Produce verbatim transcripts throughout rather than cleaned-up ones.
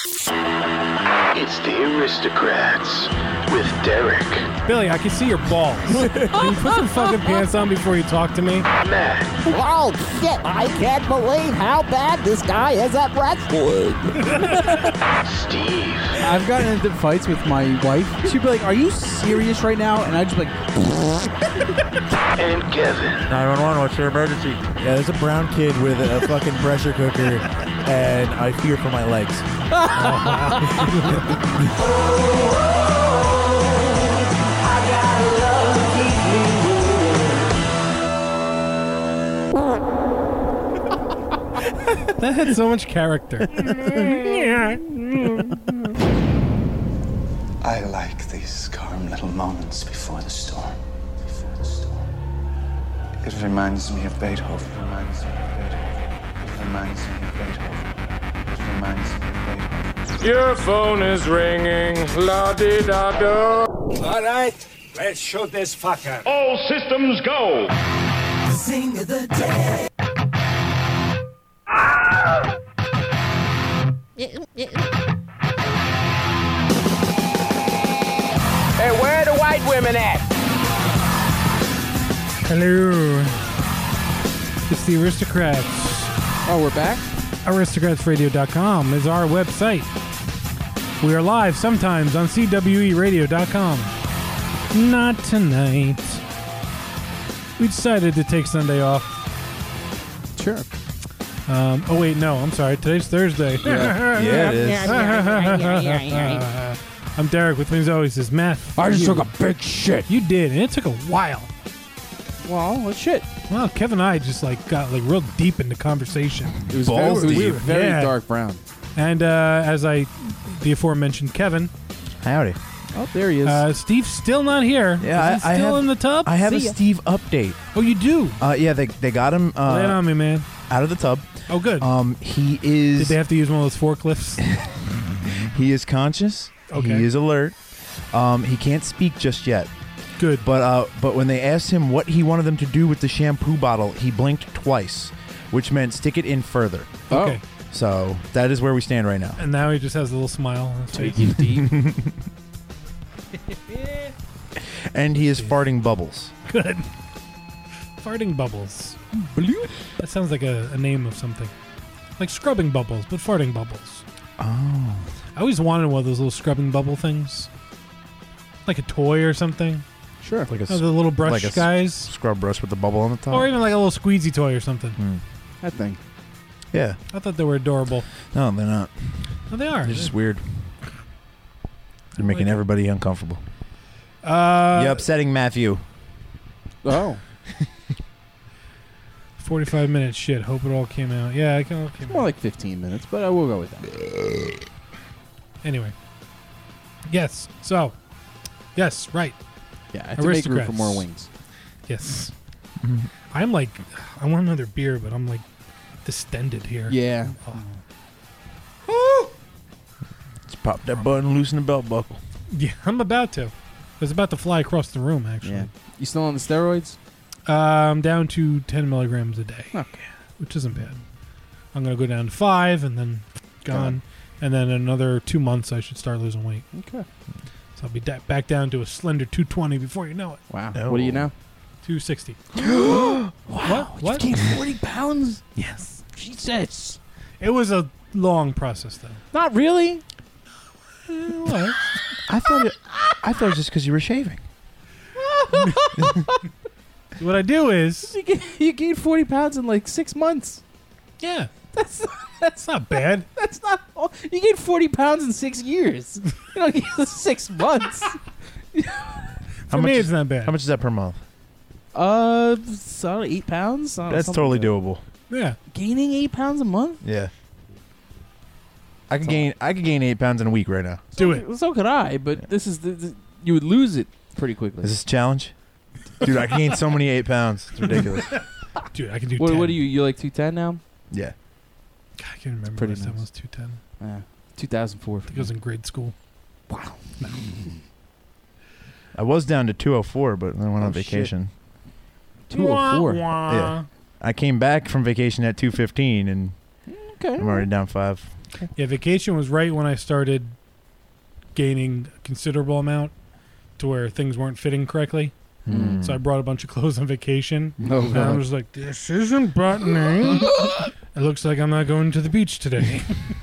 It's the Aristocrats with Derek. Billy, I can see your balls. Can you put some fucking pants on before you talk to me? Matt. Oh, shit. I can't believe how bad this guy is at wrestling. Steve. I've gotten into fights with my wife. She'd be like, are you serious right now? And I'd just be like... And Kevin. nine one one, what's your emergency? Yeah, there's a brown kid with a fucking pressure cooker, and I fear for my legs. That had so much character. I like these calm little moments before the storm. Before the storm. It reminds me of Beethoven. It reminds me of Beethoven. It reminds me of Beethoven. It reminds me of Beethoven. Your phone is ringing. La-di-da-do. All right, let's shoot this fucker. All systems go. Sing of the day. Hey, where are the white women at? Hello. It's the Aristocrats. Oh, we're back? aristocrats radio dot com is our website. We are live sometimes on C W E radio dot com. Not tonight. We decided to take Sunday off. Sure. Um, oh, wait, no. I'm sorry. Today's Thursday. Yeah, yeah it is. I'm Derek. With me as always is Matt. I just took a big shit. You did, and it took a while. Well, what shit? Well, Kevin and I just like got like real deep into conversation. It was Balls very, deep. It was very Yeah. dark brown. And uh, as I, the aforementioned Kevin, Howdy. Oh, there he is. uh, Steve's still not here. Yeah, is he I- I still have- in the tub? I have See a ya. Steve update. Oh, you do? Uh, yeah, they they got him Lay it uh, on me, man. out of the tub. Oh, good. Um, he is Did they have to use one of those forklifts? he is conscious. Okay. He is alert. Um, he can't speak just yet. Good. But uh, but when they asked him what he wanted them to do with the shampoo bottle, he blinked twice, which meant stick it in further. Okay. So that is where we stand right now. And now he just has a little smile on his face. Taking deep. And he is farting bubbles. Good. Farting bubbles. That sounds like a, a name of something. Like scrubbing bubbles, but farting bubbles. Oh. I always wanted one of those little scrubbing bubble things. Like a toy or something. Sure. Like a Oh, the little brush like a s- guys. scrub brush with the bubble on the top. Or even like a little squeezy toy or something. Hmm. That thing. Yeah. I thought they were adorable. No, they're not. Oh, they are. They're just weird. They're making like it. everybody uncomfortable. Uh, You're upsetting Matthew. Oh. forty-five minute shit. Hope it all came out. Yeah, it all came More out. like fifteen minutes, but I will go with that. Anyway. Yes. So. Yes, right. Yeah, I have to make room for Aristocrats. more wings. Yes. I'm like, I want another beer, but I'm like distended here. Yeah. Oh. Let's pop that button, loosen the belt buckle. Yeah, I'm about to. I was about to fly across the room, actually. Yeah. You still on the steroids? Uh, I'm down to ten milligrams a day, Okay. which isn't bad. I'm going to go down to five and then gone. God. And then in another two months, I should start losing weight. Okay. So I'll be da- back down to a slender two twenty before you know it. Wow. No. What are you now? two sixty. Wow. What? What? You gained forty pounds? Yes. Jesus. It was a long process, though. Not really. What? I thought it. I thought it was just because you were shaving. What I do is, You, ga- you gained forty pounds in like six months. yeah, That's that's not bad. that's not. all- You gained forty pounds in six years. You don't get six months. For much me, is- it's not bad. How much is that per month? Uh, so I don't know, eight pounds. I don't know, That's something totally like that. doable. Yeah. Gaining eight pounds a month. Yeah. I could gain. I could gain eight pounds in a week right now. Do it. So could I, but this is the, the you would lose it pretty quickly. Is this a challenge? Dude, I can gain so many eight pounds. It's ridiculous. Dude, I can do what, ten. what are you? You like two ten now? Yeah. God, I can't remember Pretty last time I nice. was two ten. Yeah, two thousand four. I think I was in grade school. Wow. I was down to two oh four, but then I went Oh, on shit. vacation. Two oh four. Yeah. I came back from vacation at two fifteen, and Okay. I'm already down five. Yeah, vacation was right when I started gaining a considerable amount to where things weren't fitting correctly. Hmm. So I brought a bunch of clothes on vacation. Oh, and God. I was like, this isn't buttoning. It looks like I'm not going to the beach today.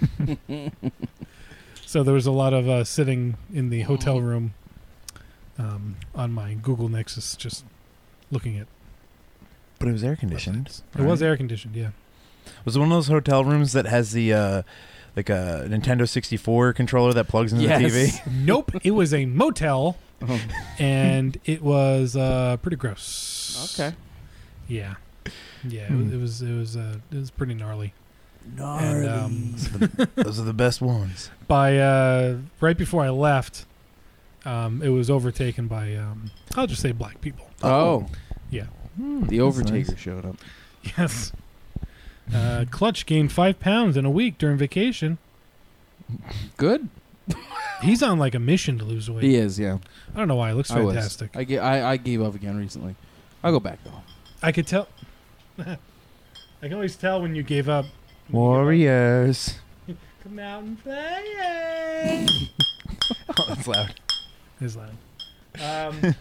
So there was a lot of uh, sitting in the hotel room um, on my Google Nexus just looking at. But it was air conditioned. It was air conditioned, yeah. Was it one of those hotel rooms that has the uh, like a Nintendo sixty-four controller that plugs into Yes. the T V? Nope, it was a motel, Oh. and it was uh, pretty gross. Okay. Yeah, yeah, Hmm. it was it was it was, uh, it was pretty gnarly. Gnarly. And um, Those are the best ones. by uh, right before I left, um, it was overtaken by um, I'll just say black people. Oh. Yeah. Hmm, The that's Overtaker nice. showed up. Yes. Uh, Clutch gained five pounds in a week during vacation. Good. He's on like a mission to lose weight. He is, yeah. I don't know why. It looks I was. fantastic. I, ga- I, I gave up again recently. I'll go back, though. I could tell. I can always tell when you gave up. Warriors. Come out and play. Oh, that's loud. It's loud. Um,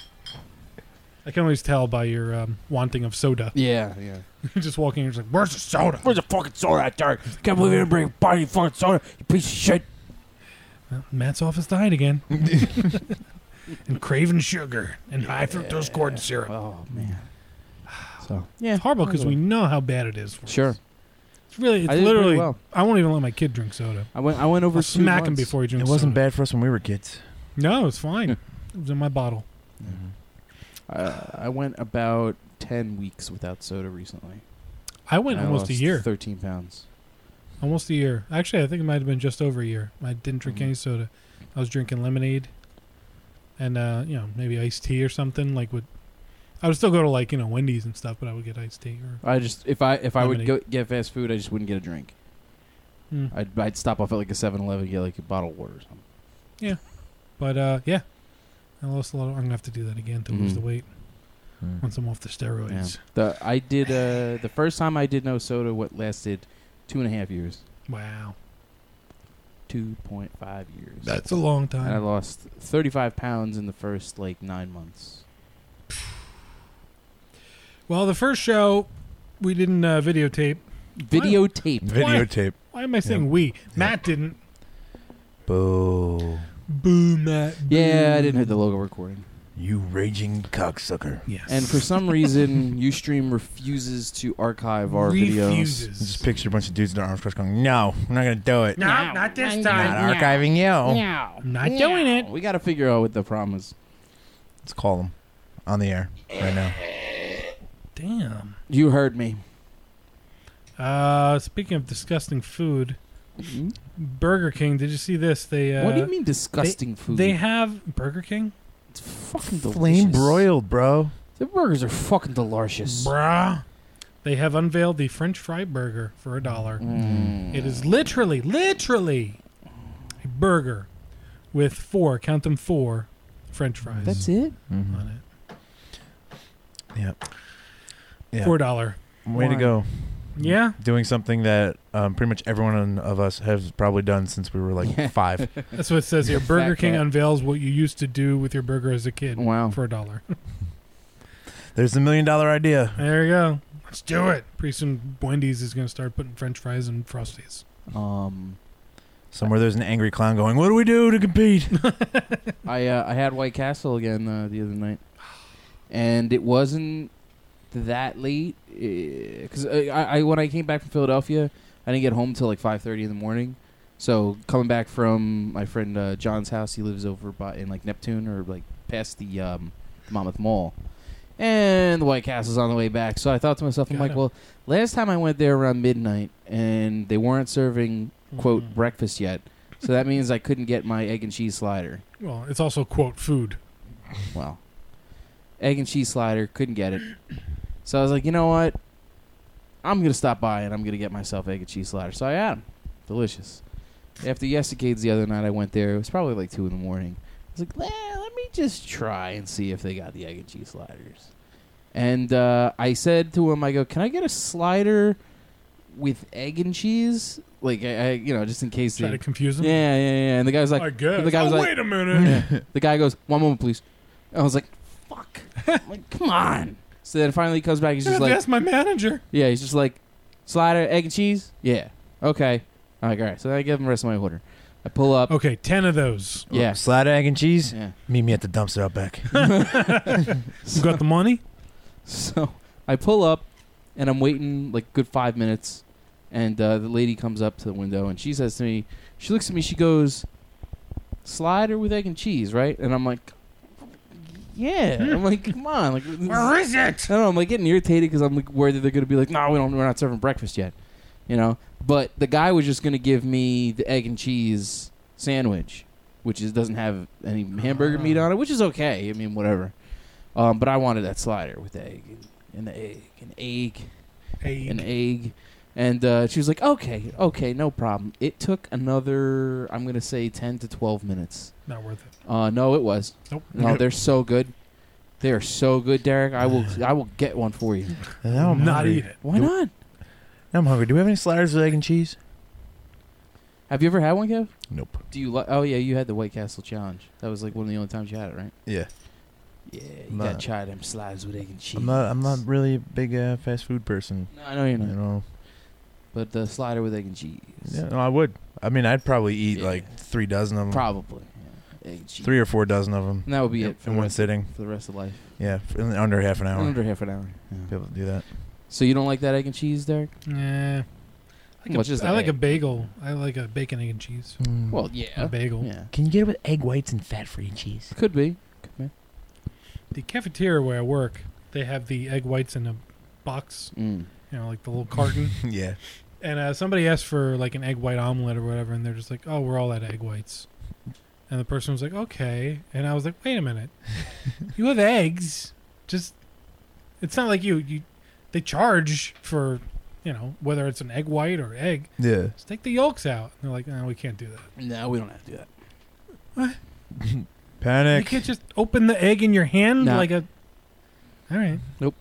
I can always tell by your um, wanting of soda. Yeah, yeah. You're just walking. You're just like, "Where's the soda?" Where's the fucking soda out there? Can't believe you didn't bring a party fucking soda, you piece of shit. Well, Matt's office died again. And craving sugar and high fructose corn syrup. Oh, man. So, yeah. It's horrible because we know how bad it is. For Sure. us. It's really, it's I did pretty literally. well. I won't even let my kid drink soda. I went I went over I'll two smack him months. before he It drinks. wasn't soda. bad for us when we were kids. No, it's fine. It was in my bottle. Uh, I went about ten weeks without soda recently. I went And I almost a lost year. thirteen pounds. Almost a year. Actually, I think it might have been just over a year. I didn't drink Mhm. any soda. I was drinking lemonade, and uh, you know, maybe iced tea or something. Like would, I would still go to like you know Wendy's and stuff, but I would get iced tea or. I just if I if I would Lemonade. go get fast food, I just wouldn't get a drink. Hmm. I'd I'd stop off at like a seven eleven and get like a bottle of water or something. But uh, yeah, I lost a lot. Of, I'm gonna have to do that again to lose Mhm. the weight once I'm off the steroids. Yeah. The I did uh the first time I did no soda what lasted two and a half years. Wow, Two point five years. that's a long and I time. lost thirty five pounds in the first like nine months. Well, the first show we didn't uh, videotape. Videotape. Videotape. Why am I saying Yeah. we? Matt didn't. Boo. Boo, Matt. Boo. Yeah, I didn't hit the logo recording. You raging cocksucker. Yes. And for some reason, Ustream refuses to archive our videos. refuses. Just picture a bunch of dudes in their arms crossed going, no, we're not going to do it. No, not this Not time. archiving you. I'm not doing it. We got to figure out what the problem is. Let's call them on the air right now. Damn. You heard me. Uh, speaking of disgusting food, Burger King. Did you see this? They uh, what do you mean disgusting they, food? They have Burger King, it's fucking delicious. Flame broiled, bro. The burgers are fucking delicious. bruh. They have unveiled the French fry burger for a dollar. Mm. It is literally, literally a burger with four, count them four, French fries. That's it? Mm-hmm. on it. Yep. Yeah. Four dollar. Way to Why? go. Yeah, Doing something that um, pretty much everyone of us has probably done since we were like five. that's what it says here. Burger Fat King cat. unveils what you used to do with your burger as a kid. Wow. For a dollar. There's the million dollar idea. There you go. Let's do it. Pretty soon, Wendy's is going to start putting French fries and Frosties. Um, Somewhere there's an angry clown going, what do we do to compete? I uh, I had White Castle again uh, the other night, and it wasn't that late because I, I when I came back from Philadelphia, I didn't get home till like five thirty in the morning. So coming back from my friend uh, John's house, he lives over by in like Neptune or like past the um, Monmouth Mall, and the White Castle's on the way back. So I thought to myself, I'm Got like, it. well, last time I went there around midnight, and they weren't serving quote Mhm. breakfast yet. So that means I couldn't get my egg and cheese slider. Well, it's also, quote, food. Well, egg and cheese slider, couldn't get it. So I was like, you know what? I'm going to stop by and I'm going to get myself egg and cheese slider. So I had 'em. Delicious. After Yesicades the other night, I went there. It was probably like two in the morning. I was like, well, let me just try and see if they got the egg and cheese sliders. And uh, I said to him, I go, can I get a slider with egg and cheese. Like, I, I you know, just in case. Try they, to confuse them. Yeah, yeah, yeah. And the guy was like, I guess. The guy was oh, like, wait a minute. yeah. The guy goes, one moment, please. I was like, fuck. I'm like, come on. So then finally he comes back. He's I just have like, to ask my manager. yeah, he's just like, slider, egg and cheese? Yeah. Okay. I'm like, all right. So I give him the rest of my order. I pull up. Okay, ten of those. Yeah. Slider, egg, and cheese. Yeah. Meet me at the dumpster out back. You got the money? So I pull up, and I'm waiting like good five minutes, and uh, the lady comes up to the window, and she says to me, she looks at me, she goes, slider with egg and cheese, right? And I'm like, yeah. I'm like, come on. Like, Where is it? I don't know. I'm like getting irritated because I'm like worried that they're going to be like, no, we don't, we're not serving breakfast yet. You know? But the guy was just going to give me the egg and cheese sandwich, which is doesn't have any hamburger meat on it, which is okay. I mean, whatever. Um, but I wanted that slider with the egg and, and the egg and egg Egg. and egg. And uh, she was like, okay, okay, no problem. It took another, I'm going to say ten to twelve minutes. Not worth it. Uh, no, it was. Nope. No, they're so good. They're so good, Derek. I will I will get one for you. Now I'm Not hungry. eat it. Why Do- not? Now I'm hungry. Do we have any sliders with egg and cheese? Have you ever had one, Kev? Nope. Do you? Li- oh yeah, you had the White Castle challenge. That was like one of the only times you had it, right? Yeah. Yeah, you I'm gotta not- try them slides with egg and cheese. I'm not. I'm not really a big uh, fast food person. No, I know you're You not. know. But the slider with egg and cheese. Yeah, no, I would. I mean, I'd probably eat Yeah. like three dozen of them. Probably. Yeah. Egg and cheese. Three or four dozen of them. And that would be Yep, it for in the one rest, sitting. for the rest of life. Yeah, f- in under half an hour. Under half an hour. Be Yeah. able to do that. So you don't like that egg and cheese, Derek? Yeah. I like, Well, it's a, just I the like a egg. bagel. I like a bacon, egg, and cheese. Well, A yeah. bagel. Yeah. Can you get it with egg whites and fat-free cheese? Could be. Could be. The cafeteria where I work, they have the egg whites in a box, Mm. you know, like the little carton. Yeah. And uh, somebody asked for like an egg white omelet or whatever, and they're just like, "Oh, we're all out of egg whites." And the person was like, "Okay," and I was like, "Wait a minute, you have eggs? Just it's not like you you they charge for you know whether it's an egg white or egg. Yeah. Just take the yolks out." And they're like, "No, we can't do that. No, we don't have to do that. What? Panic. You can't just open the egg in your hand No. like a." All right. Nope.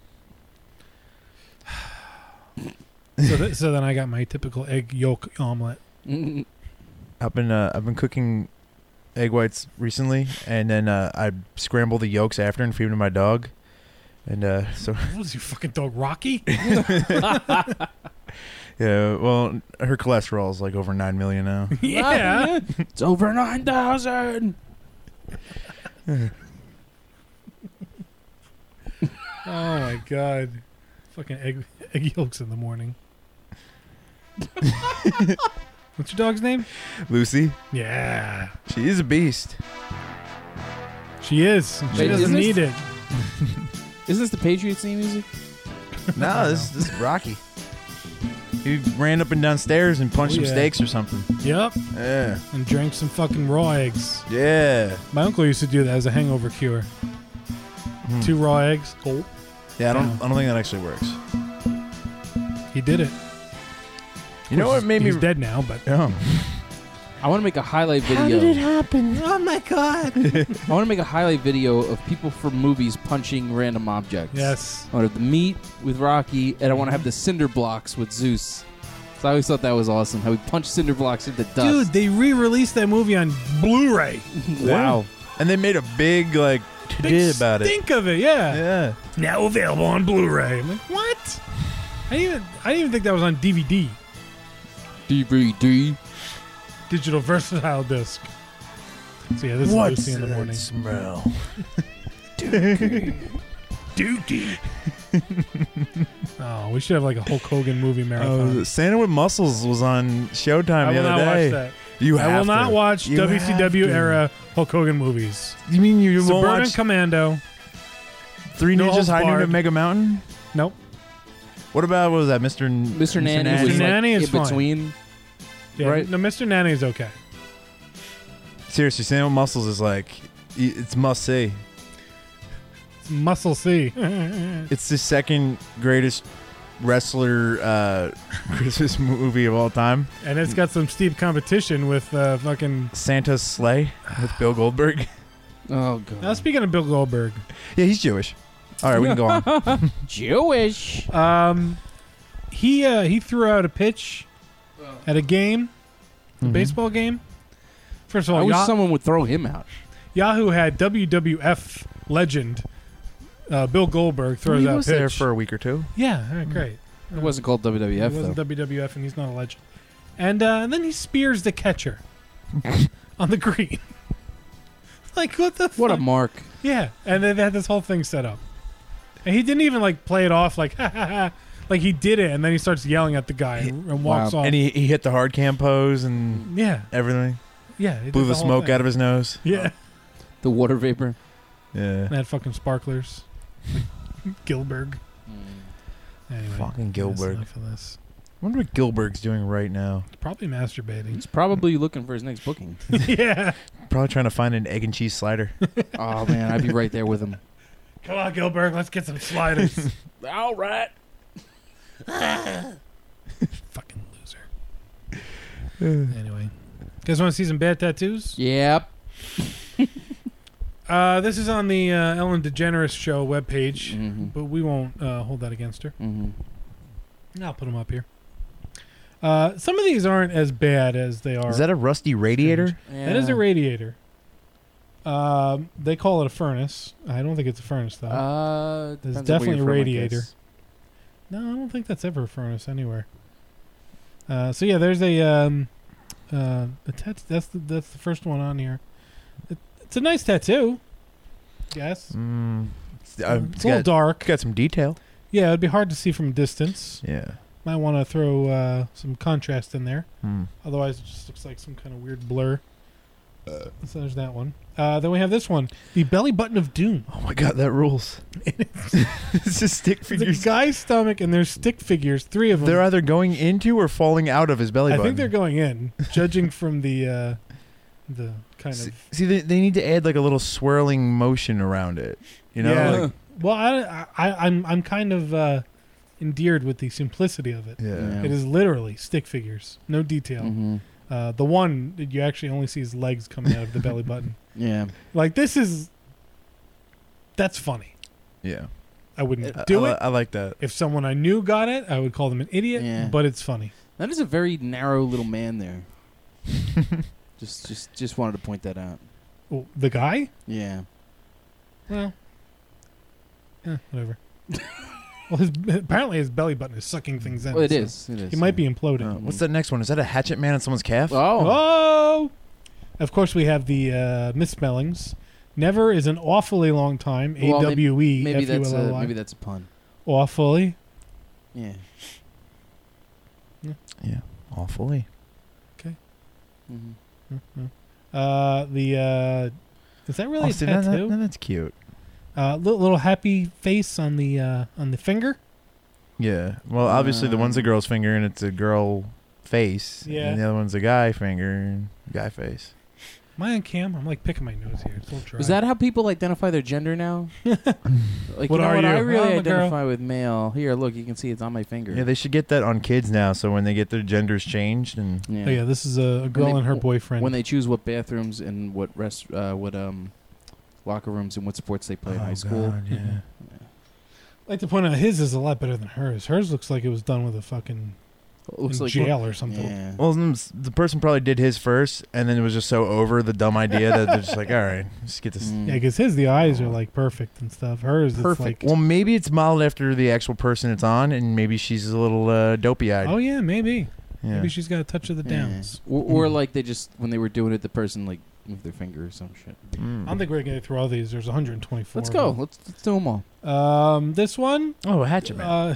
So, th- so then I got my typical egg yolk omelet. Mm. I've been uh, I've been cooking egg whites recently, and then uh, I scramble the yolks after and feed them to my dog. And uh, so What is your fucking dog, Rocky? yeah, well, her cholesterol is like over nine million now. Yeah. It's over nine thousand. Oh my god. Fucking egg egg yolks in the morning. What's your dog's name? Lucy, Yeah. she is a beast. She is. She Wait, doesn't isn't need this- it. Isn't this the Patriots theme music? No, this, this is Rocky. He ran up and down stairs and punched Oh, some yeah. steaks or something. Yep. Yeah, And drank some fucking raw eggs. yeah, My uncle used to do that as a hangover cure. Hmm. Two raw eggs. Gulp. yeah. I don't, Yeah. I don't think that actually works. He did it. You know what made me? He's dead now, but Oh. I want to make a highlight video. happen? oh my god. I want to make a highlight video of people from movies punching random objects. Yes. I want to have the meat with Rocky, and I want to have the cinder blocks with Zeus. So I always thought that was awesome. How we punch cinder blocks into dust. Dude, they re-released that movie on Blu-ray. wow. And they made a big like Big to-do about it. stink of it, yeah. Yeah. Now available on Blu-ray. I'm like, what? I didn't even I didn't even think that was on D V D. D V D. Digital versatile disc. So yeah, this What's is Lucy in the that morning. smell? Dookie. Oh, we should have like a Hulk Hogan movie marathon. Oh, Santa with Muscles was on Showtime I the will other not day. watch that. You I have will not to. watch You W C W have to. era Hulk Hogan movies. You mean you won't Suburban watch Commando. Three No Ninjas Holds High Noon Barred. at Mega Mountain? Nope. What about, what was that, Mister N- Mister Nanny was Mister like Nanny is in fine. between. Yeah, Right. No, Mister Nanny is okay. Seriously, Santa with Muscles is like, y- it's must see. It's Muscle C. It's the second greatest wrestler uh, Christmas movie of all time. And it's got some steep competition with uh, fucking. Santa's Sleigh with Bill Goldberg. Oh god. Now, speaking of Bill Goldberg, Yeah, he's Jewish. All right, we can go on. Jewish. um, he uh, he threw out a pitch at a game, a Mhm. baseball game. First of I all, wish Yah- someone would throw him out. Yahoo had W W F legend uh, Bill Goldberg throws he out was pitch. there for a week or two. yeah, all right, great. It wasn't called W W F He wasn't though. W W F, and he's not a legend. And, uh, and then he spears the catcher on the green. Like, what the What a fuck? mark! Yeah, and then they had this whole thing set up. And he didn't even, like, play it off like, ha, ha, ha. Like, he did it, and then he starts yelling at the guy and, and walks Wow. off. And he, he hit the hard cam pose and yeah, everything. yeah. he Blew did the whole smoke thing. out of his nose. Yeah. The water vapor. Yeah. And had fucking sparklers. Gilbert. Anyway, Fucking that's Gilbert. enough of this. I wonder what Gilbert's doing right now. Probably masturbating. He's probably looking for his next booking. Yeah. Probably trying to find an egg and cheese slider. Oh man, I'd be right there with him. Come on, Gilbert. Let's get some sliders. All right. Fucking loser. Anyway. You guys want to see some bad tattoos? Yep. Uh, this is on the uh, Ellen DeGeneres Show webpage, Mm-hmm. but we won't uh, hold that against her. Mm-hmm. I'll put them up here. Uh, some of these aren't as bad as they are. Is that a rusty radiator? That is a radiator. Um, they call it a furnace. I don't think it's a furnace, though. Uh, There's depends on where definitely you're a from, I radiator. guess. No, I don't think that's ever a furnace anywhere. Uh, so yeah, there's a um, uh, a tat- that's the that's the first one on here. It, it's a nice tattoo. Yes, Mm. It's, Uh, uh, it's it's a little got, dark. got some detail. Yeah, it'd be hard to see from a distance. Yeah. Might want to throw uh, some contrast in there. Hmm. Otherwise, it just looks like some kind of weird blur. So there's that one. Uh, then we have this one, the belly button of doom. Oh my god, that rules. It's just stick It's a figures. guy's stomach, and there's stick figures, three of them. They're either going into or falling out of his belly I button. think they're going in, judging from the uh, the kind See, of. see they, they need to add like a little swirling motion around it. You know? Yeah. Like, Well, I, I, I'm I'm kind of uh, endeared with the simplicity of it. yeah. Yeah. It is literally stick figures, no detail. Mm-hmm. Uh, the one that you actually only see his legs coming out of the belly button. Yeah. Like this is. That's funny. Yeah. I wouldn't I- do I, it. li- I like that. If someone I knew got it, I would call them an idiot. Yeah. But it's funny. That is a very narrow little man there. just, just, just wanted to point that out. Oh, the guy? Yeah. Well, eh, whatever. Well, his apparently his belly button is sucking things in. Well, it so is. It is. He might be imploding. Uh, what's that next one? Is that a hatchet man on someone's calf? Oh. Oh! Of course, we have the uh, misspellings. Never is an awfully long time. A Well, W E Maybe F U that's L L a, Y. maybe that's a pun. Awfully. Yeah. Yeah. Awfully. Mm-hmm. Mhm. Uh, the uh, is that really Austin, a that- that- tattoo? that's cute. Uh, little, little happy face on the uh, on the finger. Yeah. Well, obviously the one's a Um, girl's finger and it's a girl face. Yeah. And the other one's a guy finger and guy face. Am I on cam? I'm like picking my nose here. It's a little dry. Is that how people identify their gender now? Like, What you know are what? you? I really I'm a girl. identify with male. Here, look, you can see it's on my finger. Yeah, they should get that on kids now so when they get their genders changed and yeah. Oh yeah, this is a, a girl they- and her boyfriend. When they choose what bathrooms and what rest, uh, what um, locker rooms and what sports they play in Oh, high school. God, yeah. I'd like to point out his is a lot better than hers. Hers looks like it was done with a fucking It looks in like jail or something. Yeah. Well, mm, the person probably did his first, and then it was just so over the dumb idea that they're just like, all right, just get this. Mm. Yeah, because his the eyes are like perfect and stuff. Hers Perfect. It's Well, maybe it's modeled after the actual person it's on, and maybe she's a little uh, dopey-eyed. like, oh yeah, maybe. yeah. Maybe she's got a touch of the Yeah. downs. Or, or like they just when they were doing it, the person like moved their finger or some shit. Mm. I don't think we're gonna get through all these. There's one hundred twenty-four. Let's of go. them. Let's, let's do them all. Um, this one. Oh, a hatchet man. Uh,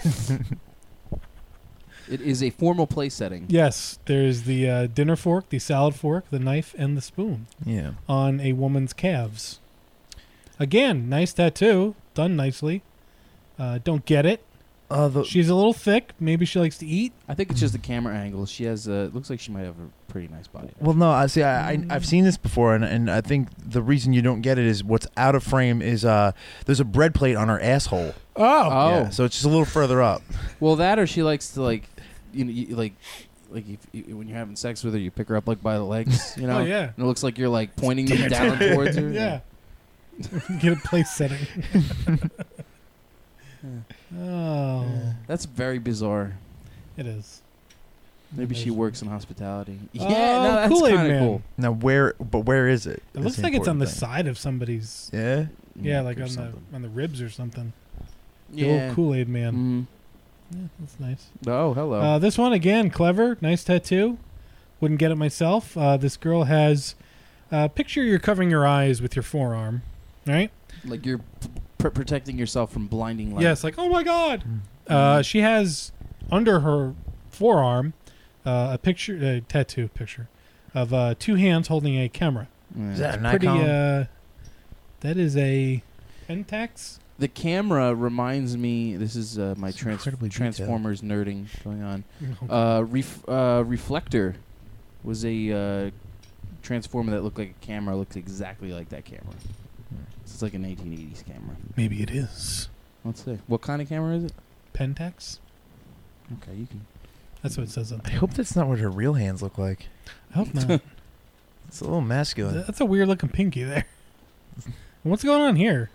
It is a formal place setting. yes, there's the uh, dinner fork, the salad fork, the knife, and the spoon yeah. on a woman's calves. Again, nice tattoo, done nicely. Uh, don't get it. Uh, the, She's a little thick. Maybe she likes to eat. I think it's just the camera angle. She has. Uh, looks like she might have a pretty nice body. well, no, I see. I, I I've seen this before, and, and I think the reason you don't get it is what's out of frame is uh there's a bread plate on her asshole. Oh, Oh. Yeah, so it's just a little further up. Well, that or she likes to like, you know, you, like, like if, you, when you're having sex with her, you pick her up like by the legs. You know. Oh, yeah. And it looks like you're like pointing them down towards her. yeah. Get a place setting. Oh, That's very bizarre. it is. Maybe she There's- works in hospitality. Oh, Yeah, no, that's Kool-Aid kind of Man. cool. Now where? But where is it? It looks like it's on the side of somebody's. Yeah. Yeah, Mm, like or on something. the on the ribs or something. The Yeah. old Kool-Aid Man. Mhm. Yeah, that's nice. Oh, hello. Uh, this one again, clever, nice tattoo. Wouldn't get it myself. Uh, this girl has. Uh, picture you're covering your eyes with your forearm, right? like you're pr- protecting yourself from blinding light. Yes, like oh my god. Uh, she has under her forearm uh, a picture, a tattoo picture of uh, two hands holding a camera. Yeah. Is that an Pretty. icon? Uh, that is a Pentax. The camera reminds me. This is uh, my It's trans- incredibly detailed. Transformers nerding going on. Uh, ref- uh, Reflector was a uh, transformer that looked like a camera. Looked exactly like that camera. It's like an eighteen eighties camera. Maybe it is Let's see. What kind of camera is it? Pentax. Okay, you can. That's what it says on. I hope that's not what her real hands look like. I hope not. It's a little masculine. That's a weird looking pinky there. What's going on here?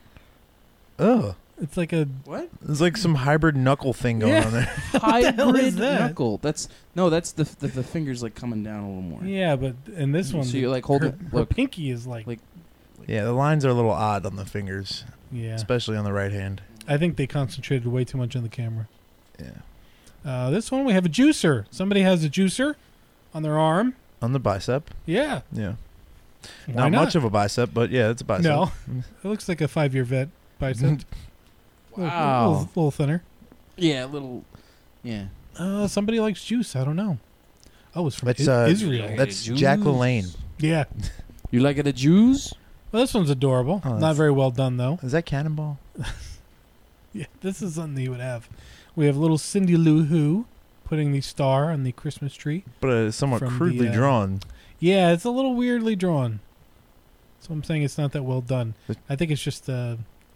Oh, It's like a What? there's like some hybrid knuckle thing going Yeah. on there. Hybrid hell is that? knuckle. That's no. That's the, the the fingers like coming down a little more. yeah, but in this one, So you like hold her, it. her Look, pinky is like, like- Yeah, the lines are a little odd on the fingers, yeah. especially on the right hand. I think they concentrated way too much on the camera. Yeah, Uh, this one we have a juicer. Somebody has a juicer on their arm. on the bicep. Yeah, Yeah, why not, not? much of a bicep, but yeah, it's a bicep. No, it looks like a five-year vet bicep. wow. a little, little thinner. Yeah, a little. Yeah. Uh, somebody likes juice. I don't know. Oh, it's from That's, I- uh, Israel. That's Jews. Jack LaLanne. Yeah. You like it, a Jews? Well, this one's adorable. Oh, Not that's- very well done though. Is that Cannonball? Yeah, this is something you would have. We have little Cindy Lou Who putting the star on the Christmas tree. But uh, somewhat From the, crudely uh, drawn. Yeah, it's a little weirdly drawn. So I'm saying it's not that well done. It- I think it's just a,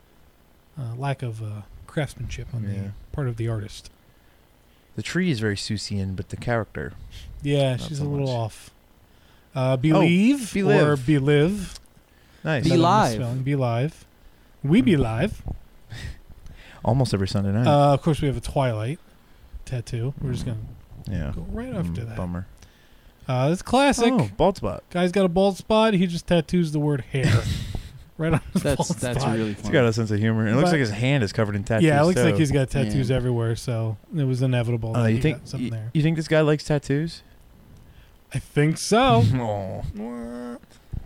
uh lack of uh, craftsmanship on Yeah. the part of the artist. The tree is very Seussian, but the character. Yeah, Not she's so a little much. off. Uh, believe Believe. or belive. Nice. Be Better than the live. spelling. Be live. We be live. Almost every Sunday night. Uh, of course, we have a Twilight tattoo. We're just gonna yeah. go right after Mm, that. Bummer. Uh, it's classic. Oh, bald spot. Guy's got a bald spot. He just tattoos the word hair right on his That's bald that's spot. really He's fun. got a sense of humor. And it looks But- like his hand is covered in tattoos. Yeah, it looks too. like he's got tattoos Yeah. everywhere, so it was inevitable. Uh, that you he think got something you, there? you think this guy likes tattoos? I think so. Oh,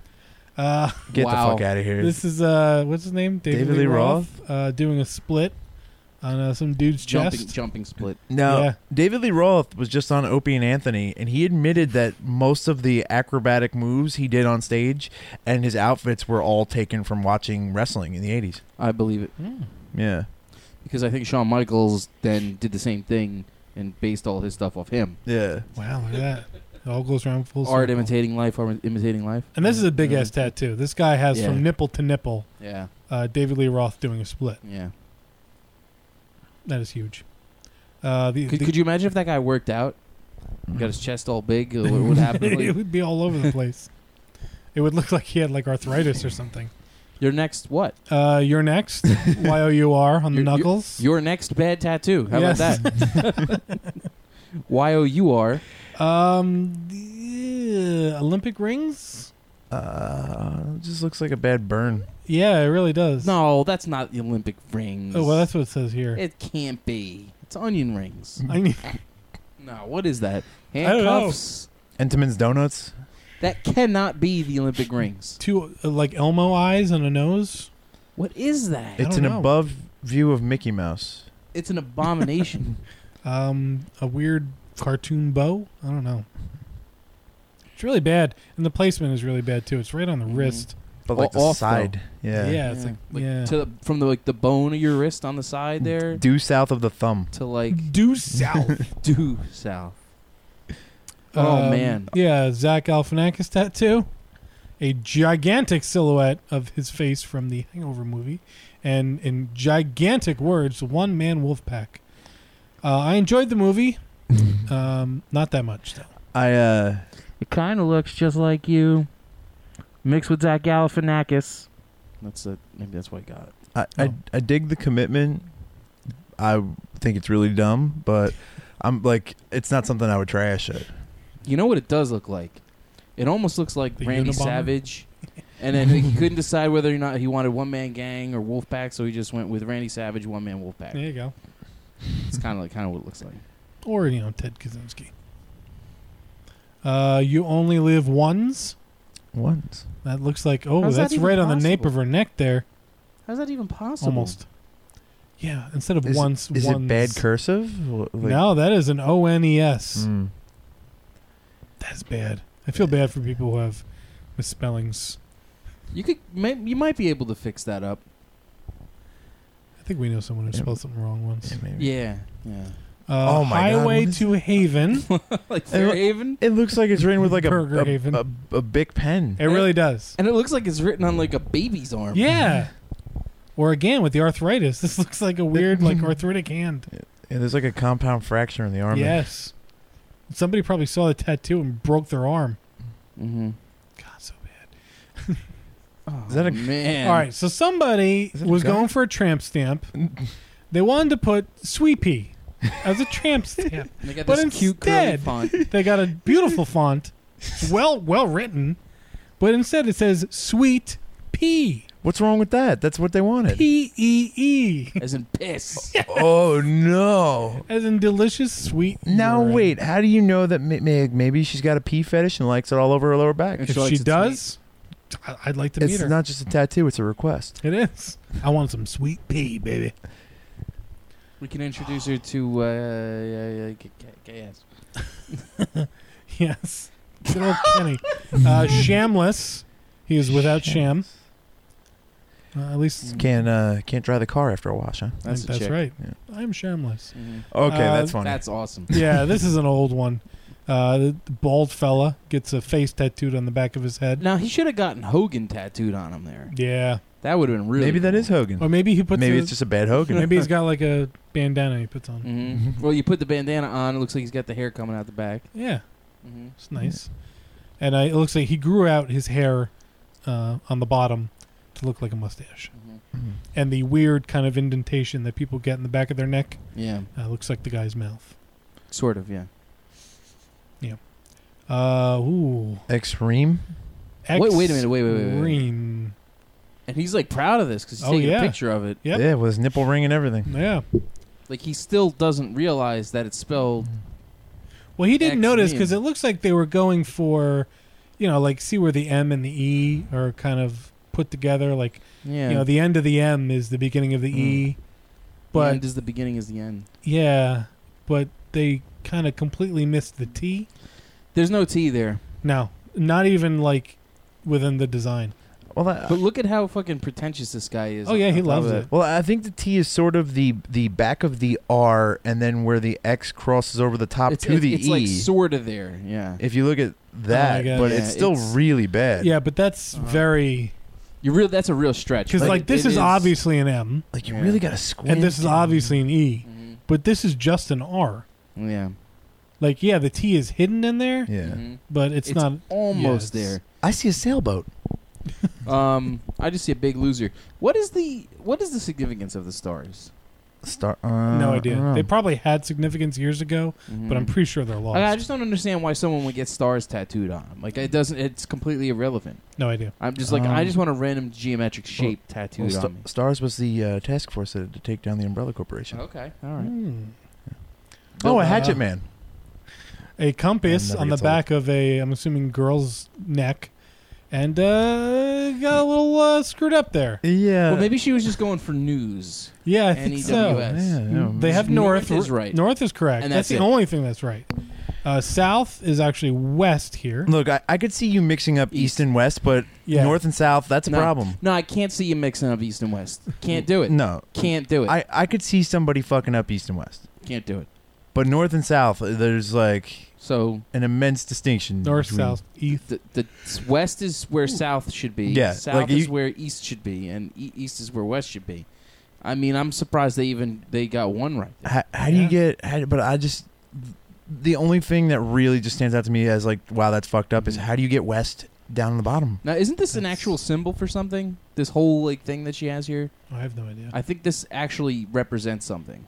uh, get Wow. the fuck out of here. this is uh, what's his name? David Lee uh, doing a split on uh, some dude's jumping chest. jumping split. Now, Yeah. David Lee Roth was just on Opie and Anthony, and he admitted that most of the acrobatic moves he did on stage and his outfits were all taken from watching wrestling in the eighties. I believe it Hmm. Yeah. because I think Shawn Michaels then did the same thing and based all his stuff off him. Yeah. Wow, look at that. It all goes around full circle. Art imitating life, art imitating life. And this is a big ass tattoo. This guy has Yeah. from nipple to nipple. Yeah, Uh, David Lee Roth doing a split. yeah. That is huge. Uh, the, Could, the- could you imagine if that guy worked out? Got his chest all big. uh, What would happen? it Like, would be all over the place. It would look like he had like arthritis or something. your next what? Uh, you're next. Y O U R on the Your- your- knuckles. Your next bad tattoo. How Yes. about that? Y O U R. Um, the, uh, Olympic rings. Uh, it just looks like a bad burn. Yeah, it really does. No, that's not the Olympic rings. Oh well, that's what it says here. It can't be. It's onion rings. I mean, No, what is that? don't know. Handcuffs? Entenmann's Donuts. That cannot be the Olympic rings. two uh, like Elmo eyes and a nose. What is that? I It's don't an know. above view of Mickey Mouse. It's an abomination. Um, a weird cartoon bow. I don't know. It's really bad, and the placement is really bad too. It's right on the Mhm. wrist. But like O- the off, though. side. Yeah. Yeah, it's like, Like, yeah. to the, from the like the bone of your wrist on the side there Due south of the thumb. to like Due south. due south. Oh, Um, man. Yeah, Zach Galifianakis tattoo. A gigantic silhouette of his face from the Hangover movie, and in gigantic words, one man wolf pack. Uh, I enjoyed the movie. um, not that much though. I uh It kind of looks just like you, mixed with Zach Galifianakis. That's a, maybe that's why I got it. I, I Oh. I dig the commitment, I think it's really dumb, but I'm like, it's not something I would trash it. You know what it does look like? It almost looks like The Randy Unabomber? Savage. And then he couldn't decide whether or not he wanted one-man gang or Wolfpack, so he just went with Randy Savage, one-man Wolfpack. There you go. It's kind of like kind of what it looks like. Or, you know, Ted Kaczynski. Uh, you only live once? Once. That looks like, oh, How's that that's even right on the nape possible? of her neck there. How's that even possible? Almost. Yeah, instead of Is, once, is ones. it bad cursive? Like, No, that is an O N E S. Mm. That's bad. I feel bad for people who have misspellings. You could, may, you might be able to fix that up. I think we know someone who Yeah. spelled something wrong once. Yeah, maybe. Yeah, yeah. Uh, Oh my God, Highway what is to Haven. Like It, Fairhaven, it looks like it's written with like a, Burger a, Haven. a, a big pen. It really does. and it looks like it's written on like a baby's arm. Yeah. Or again with the arthritis. This looks like a weird, like arthritic hand. Yeah, there's like a compound fracture in the arm. Yes. Somebody probably saw the tattoo and broke their arm. Mm-hmm. God, so bad. Oh, Is that a- man? All right, so somebody Is it a was guy? going for a tramp stamp. They wanted to put Sweet Pea as a tramp stamp. They got But this cute curly instead- font. They got a beautiful font, well well written, but instead it says Sweet Pea. What's wrong with that? That's what they wanted. P E E. As in piss. Oh no! As in delicious sweet. Now urine. wait, how do you know that may- may- maybe she's got a pee fetish and likes it all over her lower back? And If she likes she it does, I- I'd like to meet It's her. not just a tattoo; it's a request. It is. I want some Sweet Pea, baby. We can introduce her to uh, uh, K- K- KS. Yes. Good old Kenny. Uh, Shamless. He is without sham. Uh, at least Can't uh, can't drive the car after a wash, huh? I think a that's chick. right. Yeah. I'm Shamless. Mhm. Okay, Uh, that's funny. That's awesome. Yeah, this is an old one. Uh, the bald fella gets a face tattooed on the back of his head. Now he should have gotten Hogan tattooed on him there. Yeah. That would have been really. maybe that cool. is Hogan. Or maybe he puts maybe a- it's just a bad Hogan. maybe he's got like a bandana he puts on. Mhm. Well, you put the bandana on. It looks like he's got the hair coming out the back. Yeah, Mm-hmm. it's nice. And uh, it looks like he grew out his hair uh, on the bottom to look like a mustache. Mm-hmm. And the weird kind of indentation that people get in the back of their neck Yeah, uh, looks like the guy's mouth. sort of. Yeah. Uh, ooh. Extreme. Wait, wait a minute, wait, wait, wait, wait. Extreme. And he's like proud of this because he's Oh, taking yeah. a picture of it. Yep. Yeah, with his nipple ring and everything. Yeah. Like he still doesn't realize that it's spelled. Well, he didn't notice Extreme. because it looks like they were going for, you know, like see where the M and the E are kind of put together. Like, Yeah. you know, the end of the M is the beginning of the E. But But end is the beginning is the end. yeah, but they kind of completely missed the T. There's no T there. No, not even like within the design. Well, that, But look at how fucking pretentious this guy is. Oh, yeah, on he top loves of it. that. well, I think the T is sort of the the back of the R, and then where the X crosses over the top It's, to it's, the it's E. like sort of there. Yeah. if you look at that, God. but Yeah, it's still it's- really bad. Yeah, but that's Uh-huh. very You real. That's a real stretch. because like, it- this it is, obviously an M like you Yeah. really got to squint. and this is obviously an E, Mhm. but this is just an R. Yeah. Like, yeah, the T is hidden in there, Yeah, Mhm. but it's, It's not almost yes. there. I see a sailboat. Um, I just see a big loser. What is the what is the significance of the stars? Star. Uh, No I idea. don't know. They probably had significance years ago, but I'm pretty sure they're lost. I, I just don't understand why someone would get stars tattooed on them. Like it doesn't. It's completely irrelevant. no idea. I'm just like I Um, just want a random geometric shape Well, tattooed Sta- on me. Stars was the uh, task force that had to take down the Umbrella Corporation. Okay, all right. Hmm. Oh, a Uh, hatchet man. A compass Never on the gets back of a, I'm assuming, girl's neck, and uh, got a little uh, screwed up there. Yeah. Well, maybe she was just going for news. Yeah, I N think E so. W S. Yeah, yeah. They have North north. is right. North is correct. And that's that's the it. only thing that's right. Uh, south is actually west here. Look, I, I could see you mixing up east, East. and west, but Yeah. north and south, that's a No. problem. No, I can't see you mixing up east and west. Can't do it. No. Can't do it. I, I could see somebody fucking up east and west. Can't do it. But north and south, there's like So an immense distinction. North, between- south, east. the, the s- west is where south should be. Yeah, South like is you- where east should be, and e- east is where west should be. I mean, I'm surprised they even they got one right. there. How, how do Yeah. you get? How, but I just the only thing that really just stands out to me as like, wow, that's fucked up. Is how do you get west down on the bottom? Now, isn't this an That's- actual symbol for something? This whole like thing that she has here. I have no idea. I think this actually represents something.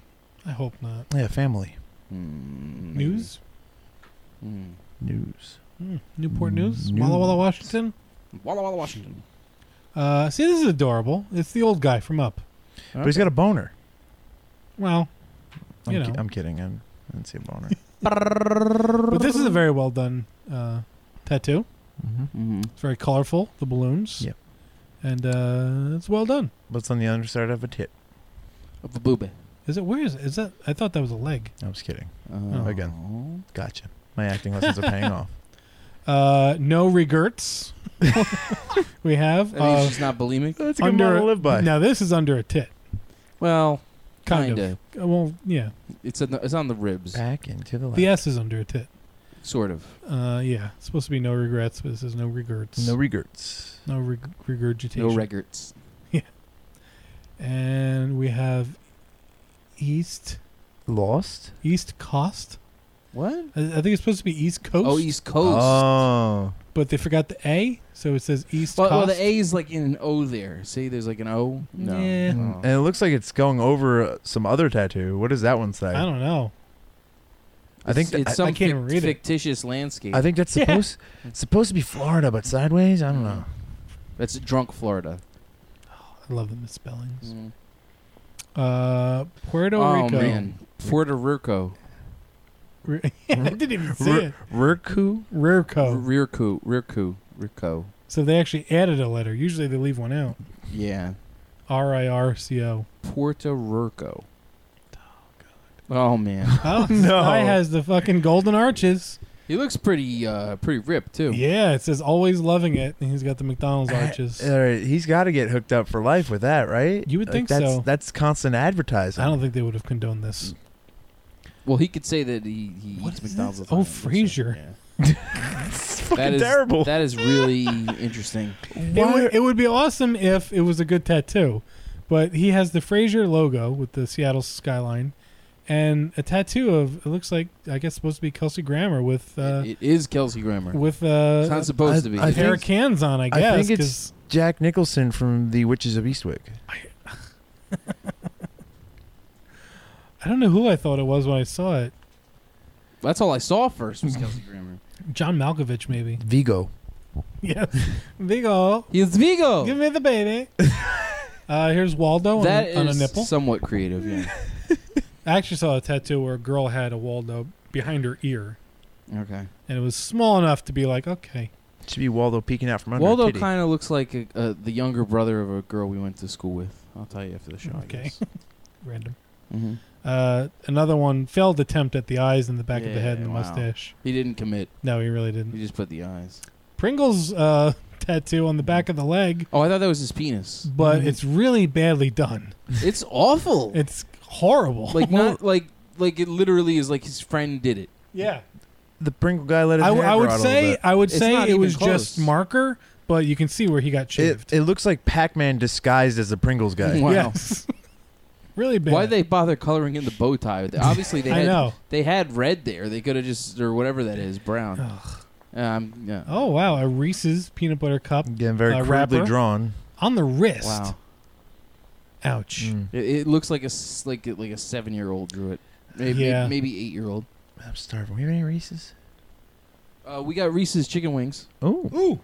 I hope not. Yeah, family. Mm, News? Mm. News. Mm. Newport News? News. Walla Walla, Washington? Walla Walla, Washington. Uh, see, this is adorable. It's the old guy from Up. But he's got a boner. Well, I'm, you ki- know. I'm kidding. I'm, I didn't see a boner. But this is a very well done uh, tattoo. mm-hmm. Mm-hmm. It's very colorful, the balloons. Yep. And uh, it's well done. What's on the underside of a tit? Of the booby. Is it? Where is it? Is that? I thought that was a leg. I was kidding. Oh. Again. Gotcha. My acting lessons are paying off. Uh, no regrets. We have That means uh, she's not bulimic. That's a good under. model to live by. Now this is under a tit. Well, Kind kinda. of. Uh, Well, yeah. It's on the, it's on the ribs, Back into the left. The S is under a tit. sort of. Uh, yeah. It's supposed to be no regrets, but this is no regrets. No regrets. No reg- regurgitation. No regrets. And we have East Lost? East Coast. What? I, I think it's supposed to be East Coast. Oh, East Coast. Oh. But they forgot the A, so it says East well, Coast. well, the A is like in an O there. See, there's like an O. No. Yeah. Oh. And it looks like it's going over uh, some other tattoo. What does that one say? I don't know. I think it's, that- it's I- some I can't even fic- read it. fictitious landscape. I think that's Yeah. supposed it's supposed to be Florida, but sideways. I don't know. That's drunk Florida. I love the misspellings. Mm. Uh, Puerto Oh Rico. man, Puerto Rico. Re- I didn't even see it. Rurku? Rico. Rico. Rico. Rico. So they actually added a letter. Usually they leave one out. Yeah. R I R C O. Puerto Rico. Oh man, Oh, no. This guy has the fucking golden arches. he looks pretty, uh, pretty ripped too. Yeah, it says always loving it, and he's got the McDonald's arches. All right, he's got to get hooked up for life with that, right? You would Like, think that's, so. That's constant advertising. I don't think they would have condoned this. Well, he could say that he, he What eats is McDonald's. this? all the Oh, time, so, Frasier. yeah. It's fucking That is terrible. That is really interesting. It would, it would be awesome if it was a good tattoo, but he has the Frasier logo with the Seattle skyline, and a tattoo of it looks like I guess supposed to be Kelsey Grammer with uh, It is Kelsey Grammer. with uh, It's not supposed I- to be. I a It pair is. of cans on. I I guess think it's 'cause Jack Nicholson from The Witches of Eastwick. I don't know who I thought it was when I saw it. That's all I saw first was Kelsey Grammer. John Malkovich, maybe. Vigo. Yes, Vigo, He's Vigo. give me the baby. Uh, here's Waldo on, That a, on a is nipple. somewhat creative. Yeah. I actually saw a tattoo where a girl had a Waldo behind her ear, Okay. and it was small enough to be like, okay. Should be Waldo peeking out from under Waldo a titty. kind of looks like a, uh, the younger brother of a girl we went to school with. I'll tell you after the show. Okay. I guess. Random. Mm-hmm. Uh, another one failed attempt at the eyes and the back of the head and the Yeah, wow. mustache. He didn't commit. No, he really didn't. He just put the eyes. Pringle's uh, tattoo on the back of the leg, Oh, I thought that was his penis. but it's really badly done. It's awful. It's horrible. like not like like it literally is like his friend did it. yeah, The Pringle guy let his I, w- hair I grow would out a say little bit. I would It's say not it even was close. just marker, but you can see where he got It, shaved. it looks like Pac-Man disguised as a Pringles guy. Wow. Yes, really bad. Why they bother coloring in the bow tie? Obviously, they I had know. they had red there. They could have just or whatever that is brown. Um, yeah. Oh wow, a Reese's peanut butter cup Again, very Uh, crudely wrapper. drawn. on the wrist. Wow. Ouch. Mm. It, it looks like a s- like like a seven year old drew it. Maybe Yeah. maybe eight year old. I'm starving. We have any Reese's? Uh, we got Reese's chicken wings. Oh, Ooh.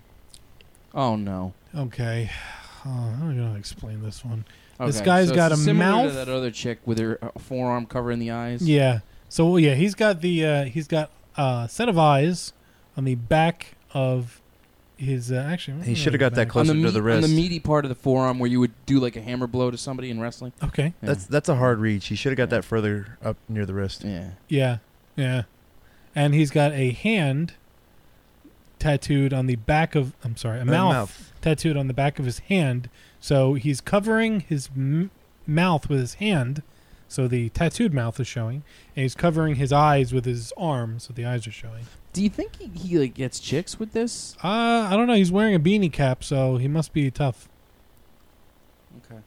Oh no. Okay. Oh, I don't know how to explain this one. Okay, This guy's so got it's a similar mouth. to that other chick with her uh, forearm covering the eyes. Yeah. So yeah, he's got the uh, he's got a set of eyes on the back of his. Uh, actually, He should have got that back. closer on the, to the meat- wrist. on the meaty part of the forearm where you would do like a hammer blow to somebody in wrestling. Okay. Yeah. That's that's a hard reach. He should have got that further up near the wrist. yeah. Yeah. Yeah. And he's got a hand tattooed on the back of. I'm sorry, a Uh, mouth, mouth. tattooed on the back of his hand. So he's covering his m- mouth with his hand. So the tattooed mouth is showing, and he's covering his eyes with his arm, so the eyes are showing. Do you think he, he like gets chicks with this? Uh, I don't know. He's wearing a beanie cap, so he must be tough. Okay.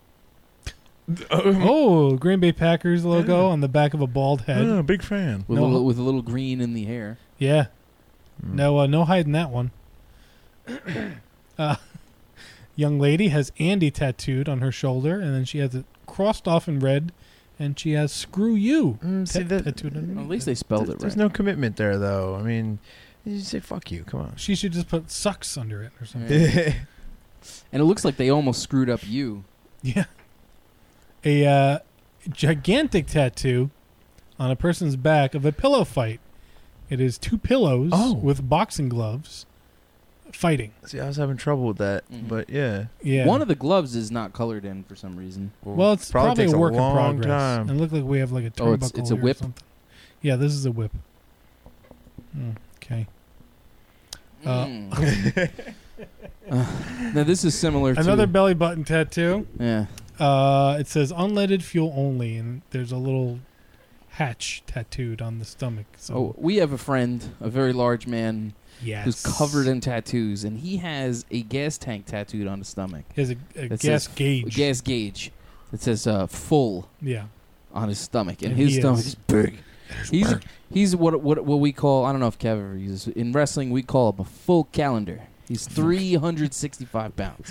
Oh, Green Bay Packers logo on the back of a bald head. Oh, big fan. With, No. a little, with a little green in the hair. Yeah. Mm. No, uh, no hiding that one. uh, young lady has Andy tattooed on her shoulder, and then she has it crossed off in red and she has "Screw You" Mm, see, tat- that- tattooed on her. At least they spelled There's, it there's right. no commitment there, though. I mean, you just say "fuck you." Come on. She should just put "sucks" under it or something. Yeah. And it looks like they almost screwed up you. Yeah. A uh, gigantic tattoo on a person's back of a pillow fight. It is two pillows Oh. with boxing gloves fighting. See, I was having trouble with that, Mhm. but yeah. Yeah. One of the gloves is not colored in for some reason. well, it's probably, takes a work long in progress. time. And it look like we have like a turnbuckle Oh, it's- it's a here or whip? something. Yeah, this is a whip. Mm, okay. Uh, Mm. Uh, now this is similar to Another belly button tattoo. yeah. Uh, it says unleaded fuel only, and there's a little hatch tattooed on the stomach. So Oh, we have a friend, a very large man yes, who's covered in tattoos, and he has a gas tank tattooed on his stomach. He has a, a That gas says- gauge. Gas gauge. It says uh, "full" Yeah. on his stomach, and, And his he stomach is- is big. He's he's what what what we call, I don't know if Kev ever uses in wrestling, we call him a full calendar. He's three hundred sixty-five pounds.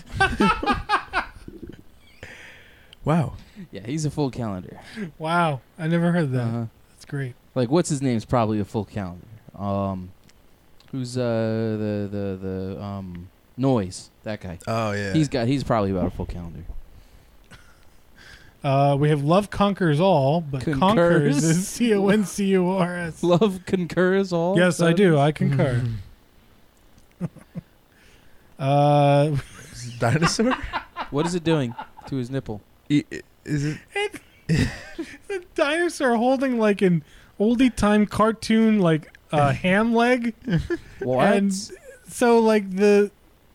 Wow. Yeah, he's a full calendar. Wow, I never heard that. Uh-huh. That's great. Like, what's his name's probably a full calendar. Um, who's uh the the the um Noise, that guy. Oh yeah. He's got he's probably about a full calendar. Uh, we have love conquers all, but Concurs. conquers is C O N C U R S. Love concurs all. Yes, I do. I concur. uh, Dinosaur? What is it doing to his nipple? I- i- Is it? the dinosaur holding like an oldie time cartoon, like uh, ham leg, What? and so like the,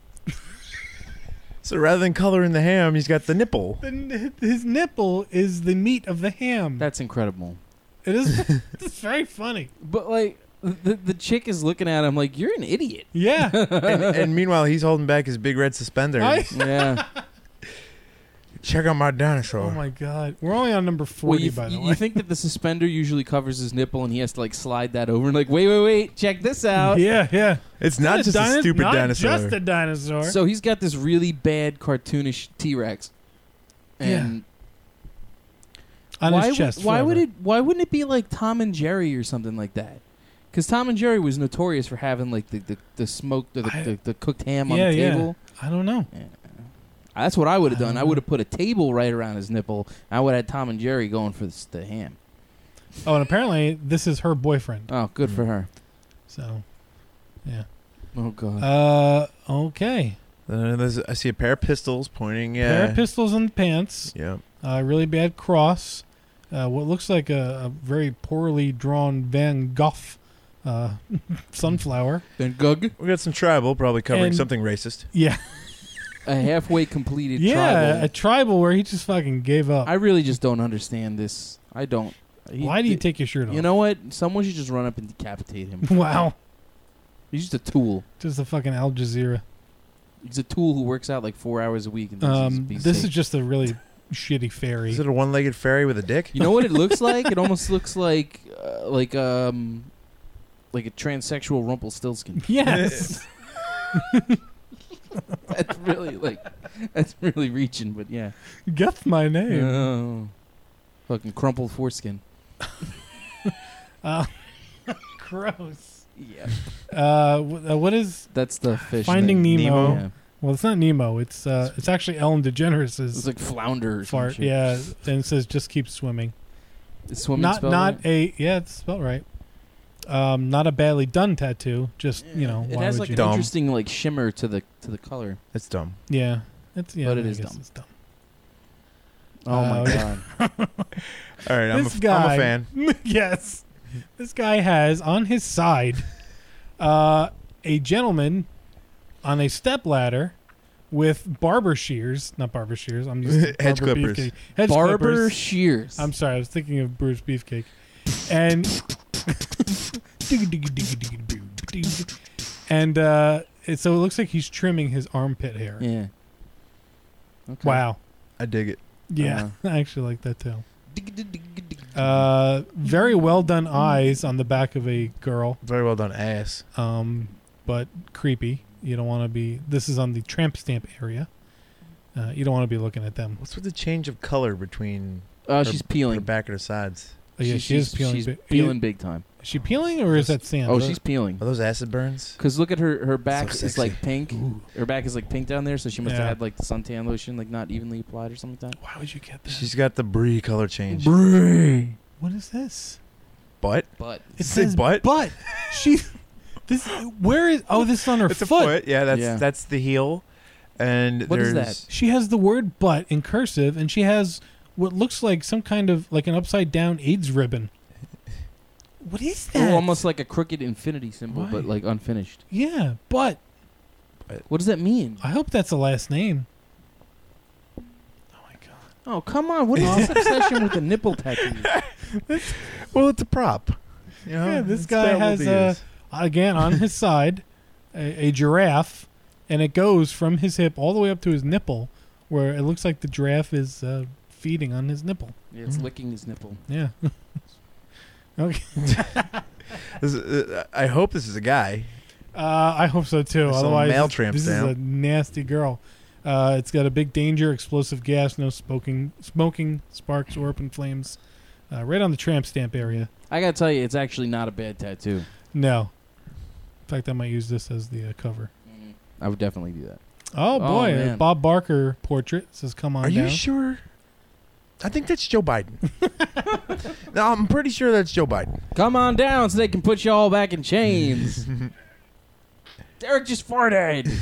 So rather than coloring the ham, he's got the nipple. the his nipple is the meat of the ham. That's incredible. It is. It's very funny. But like the the chick is looking at him like, you're an idiot. Yeah. and, and meanwhile, he's holding back his big red suspender. I- Yeah. Check out my dinosaur. Oh my god. We're only on number Well, forty, you, by the you way. think that the suspender usually covers his nipple and he has to like slide that over and like, wait, wait, wait, check this out. Yeah, yeah. It's not just dino- a stupid not dinosaur. just a dinosaur. So he's got this really bad cartoonish T-Rex. And on why his chest. Would, why forever. would it? Why wouldn't it be like Tom and Jerry or something like that? Because Tom and Jerry was notorious for having like the the, the smoked or the, I- the, the cooked ham Yeah, on the yeah. table. I don't know. Yeah. That's what I would have I done. don't I would have put a table right around his nipple. I would have had Tom and Jerry going for the, the ham. Oh, and apparently this is her boyfriend. Oh, good for her. So, yeah. Oh god. Uh, okay. Uh, there's, I see a pair of pistols pointing. Yeah. Pair of pistols in the pants. Yeah. Uh, really bad cross. Uh, what looks like a, a very poorly drawn Van Gogh uh, sunflower. Then Gug. We got some tribal, probably covering And- something racist. Yeah. A halfway completed Yeah, tribal. a tribal where he just fucking gave up. I really just don't understand this. I don't. He- Why do you take your shirt off? You know what? Someone should just run up and decapitate him. Wow. He's just a tool. Just a fucking Al Jazeera. He's a tool who works out like four hours a week. And thinks he's a Um, piece this of- is just a really shitty fairy. Is it a one-legged fairy with a dick? You know what it looks like? It almost looks like uh, like um like a transsexual Rumpelstiltskin. Yes. That's really like that's really reaching, but yeah. Guess my name. Oh. Fucking crumpled foreskin. Uh, gross. Yeah. Uh, wh- uh, what is That's the fish. Finding thing. Nemo? Yeah. Well, it's not Nemo. It's uh, it's actually Ellen DeGeneres' It's like flounder or some fart. shit. Yeah, and it says just keep swimming. Is swimming not spelled not right? a yeah, it's spelled right. Um, not a badly done tattoo. Just you know, It why has would like you? an Dumb. interesting like shimmer to the to the color. It's dumb. Yeah, it's yeah, But it I is guess dumb. It's dumb. Oh Uh, my god. All right, I'm a, This f- guy, I'm a fan. yes, this guy has on his side uh, a gentleman on a step ladder with barber shears, not barber shears. I'm using Hedge barber clippers. beefcake. Hedge Barber clippers. shears. I'm sorry, I was thinking of Bruce Beefcake, and and uh, it, so it looks like he's trimming his armpit hair. yeah. Okay. Wow. I dig it. Yeah, I actually like that too. Uh, very well done eyes on the back of a girl, Very well done, ass. um, but creepy. You don't want to be. This is on the tramp stamp area. Uh, you don't want to be looking at them. What's with the change of color between Uh, Her- she's Her peeling. back and her sides. Oh, yeah, She- she is she's- peeling. She's bi- peeling big time. Is she peeling or is that sand? Oh, she's peeling. Are those acid burns? Because look at her. Her back So is sexy. like pink. Her back is like pink down there, so she must Yeah. have had like the suntan lotion like not evenly applied or something like that. Why would you get that? She's got the brie color change. Brie. What is this? Butt? But It Say says butt? Butt. She. This. Where is? Oh, this is on her It's foot. a foot. Yeah, that's Yeah. that's the heel. And What is there's that? She has the word "butt" in cursive, and she has what looks like some kind of like an upside down AIDS ribbon. What is that? Oh, almost like a crooked infinity symbol, Why? but like unfinished. Yeah, butt. What does that mean? I hope that's a last name. Oh my god. Oh, come on! What is this obsession with the nipple tattoo? well, it's a prop. You know, Yeah, this it's guy available has to uh, use. again on his side a, a giraffe, and it goes from his hip all the way up to his nipple, where it looks like the giraffe is uh, feeding on his nipple. Yeah, it's licking his nipple. Yeah. Okay. This is- uh, I hope this is a guy. Uh, I hope so too. There's some Otherwise, mail this- tramp this stamp. is a nasty girl. Uh, it's got a big danger, explosive gas, no smoking, smoking, sparks, or open flames. Uh, right on the tramp stamp area. I gotta tell you, it's actually not a bad tattoo. No. In fact, I might use this as the uh, cover. I would definitely do that. Oh Oh, boy, a man. Bob Barker portrait. It says, "Come on Are down." you sure? I think that's Joe Biden. No, I'm pretty sure that's Joe Biden. Come on down so they can put you all back in chains. Derek just farted.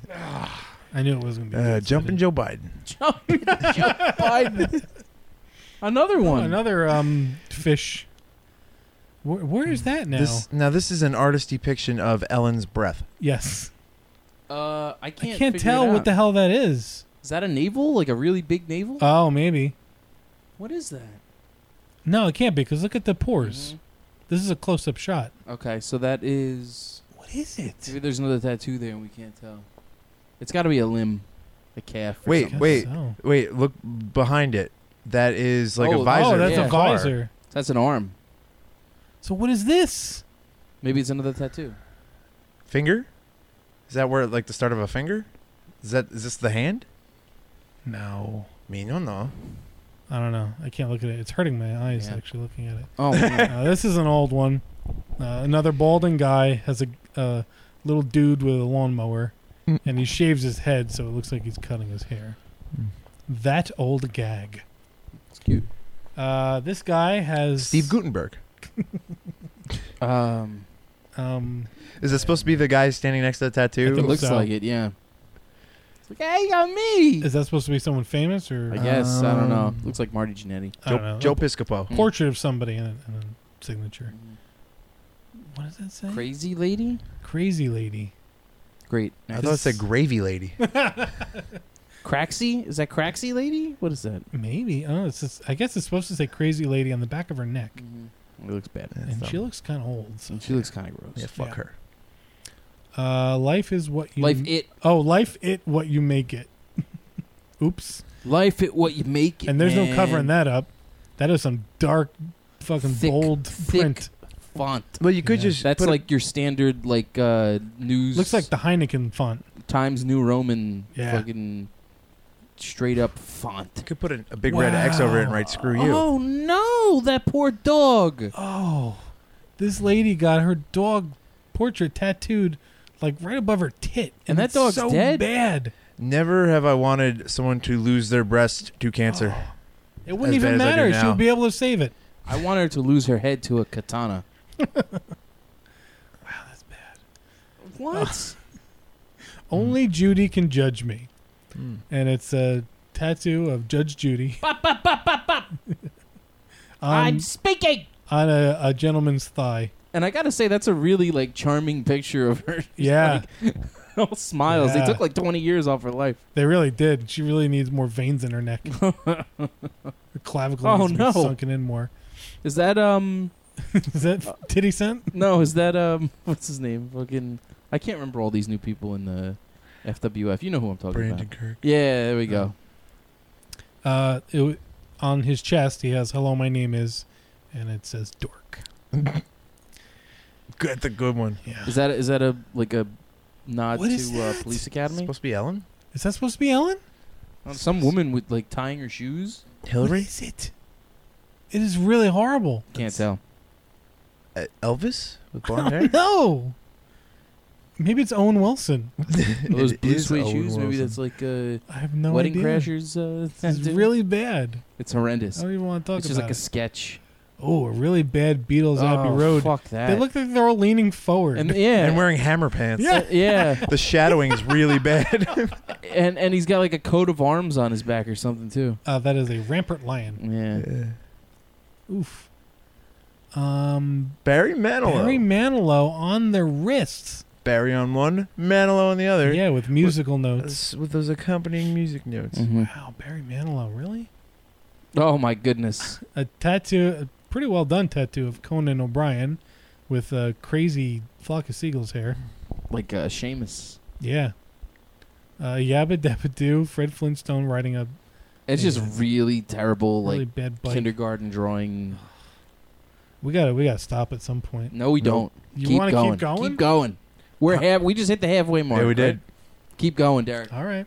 I knew it was going to be Uh, good, so I jumping didn't- Joe Biden. Joe Biden. Another Oh, one. another um fish. Where, where is that now? This, now, this is an artist depiction of Ellen's breath. yes. Uh, I can't. I can't figure tell it what out. the hell that is. Is that a navel? Like a really big navel? Oh, maybe. What is that? No, it can't be because look at the pores. Mhm. This is a close-up shot. Okay, so that is. What is it? Maybe there's another tattoo there and we can't tell. It's got to be a limb, a calf. or Wait, something. wait, so. wait. Look behind it. That is like Oh, a visor. Oh, that's Yeah. a car. visor. That's an arm. So what is this? Maybe it's another tattoo. Finger? Is that where like the start of a finger? Is that is this the hand? No. Me no no. I don't know. I can't look at it. It's hurting my eyes Yeah. actually looking at it. Oh, man. Uh, this is an old one. Uh, another balding guy has a uh, little dude with a lawnmower, Mm. and he shaves his head so it looks like he's cutting his hair. Mm. That old gag. It's cute. Uh, this guy has Steve Gutenberg. Um, Um, Is it supposed to be the guy standing next to the I tattoo? it think looks so. like it, yeah. It's like, hey, you got me. is that supposed to be someone famous or I guess. I don't know. Um, Looks like Marty Jannetty. I Joe, don't know. Joe A Piscopo. portrait of somebody in a, in a signature. What does that say? Crazy lady? Crazy lady. Great. I thought it said gravy lady. Craxy? Is that Craxy lady? What is that? Maybe. Oh, it's just, I guess it's supposed to say crazy lady on the back of her neck, It looks bad. and she looks kind of old. So. And she looks kind of gross. Yeah, fuck Yeah. her. Uh, life is what you Life it. Oh, life it what you make it. Oops. Life it what you make it. And there's no man. covering that up. That is some dark, fucking Thick, bold thick print. font. Well, you could Yeah. just That's put a- like your standard like uh news. Looks like the Heineken font. Times New Roman Yeah. fucking straight up font. you could put a, a big red X over it and write "screw you." Oh no, that poor dog. Oh, this lady got her dog portrait tattooed like right above her tit, And that it's dog's so dead? Bad. Never have I wanted someone to lose their breast to cancer. It wouldn't As bad even as I do matter. She now. would be able to save it. I want her to lose her head to a katana. Wow, that's bad. What? Only Judy can judge me, Mm. and it's a tattoo of Judge Judy Bop, bop, bop, bop, bop. on, I'm speaking. on a, a gentleman's thigh. And I gotta say, that's a really like charming picture of her. She's, Yeah. like, all smiles. Yeah. They took like twenty years off her life. They really did. She really needs more veins in her neck. Her clavicle Oh, needs to no. be sunken in more. Is that um? Is that titty scent? No, is that um? What's his name? Fucking. I can't remember all these new people in the F W F. You know who I'm talking Brandon about. Kirk. Yeah, there we go. Uh, it, w- on his chest, he has "Hello, my name is," and it says "dork." Good, the good one. Yeah. Is that is that a like a nod What is to uh, that? Police It's Academy? supposed to be Ellen. Is that supposed to be Ellen? Some woman with like tying her shoes. What Hillary. is it? It is really horrible. Can't tell. Uh, Elvis with I blonde hair? don't know. Maybe it's Owen Wilson. Those It blue is suede Owen shoes. Maybe Wilson. that's like uh, I have no Wedding idea. Crashers. Uh, It's tattoo. really bad. It's horrendous. I don't even want to talk It's about just like a it. sketch. Oh, a really bad Beatles Abbey Oh, Road. fuck that. They look like they're all leaning forward. And yeah, And wearing hammer pants. Yeah. Uh, yeah. The shadowing is really bad. and and he's got like a coat of arms on his back or something too. uh, that is a rampart lion. Yeah. Oof. Um, Barry Manilow. Barry Manilow on their wrists. Barry on one, Manilow on the other. Yeah, with musical notes. With, with those accompanying music notes. Mhm. Wow, Barry Manilow, really? Oh my goodness. A tattoo, a pretty well done tattoo of Conan O'Brien with a crazy flock of seagulls hair. Like uh, Seamus. Yeah. Uh, Yabba Dabba Doo, Fred Flintstone riding a It's Yeah. just really terrible, really like bad bike. kindergarten drawing. We gotta, we gotta stop at some point. No, we Nope. don't. You keep want to going. keep going? Keep going. We're half. We just hit the halfway mark. Yeah, we right? did. Keep going, Derek. All right.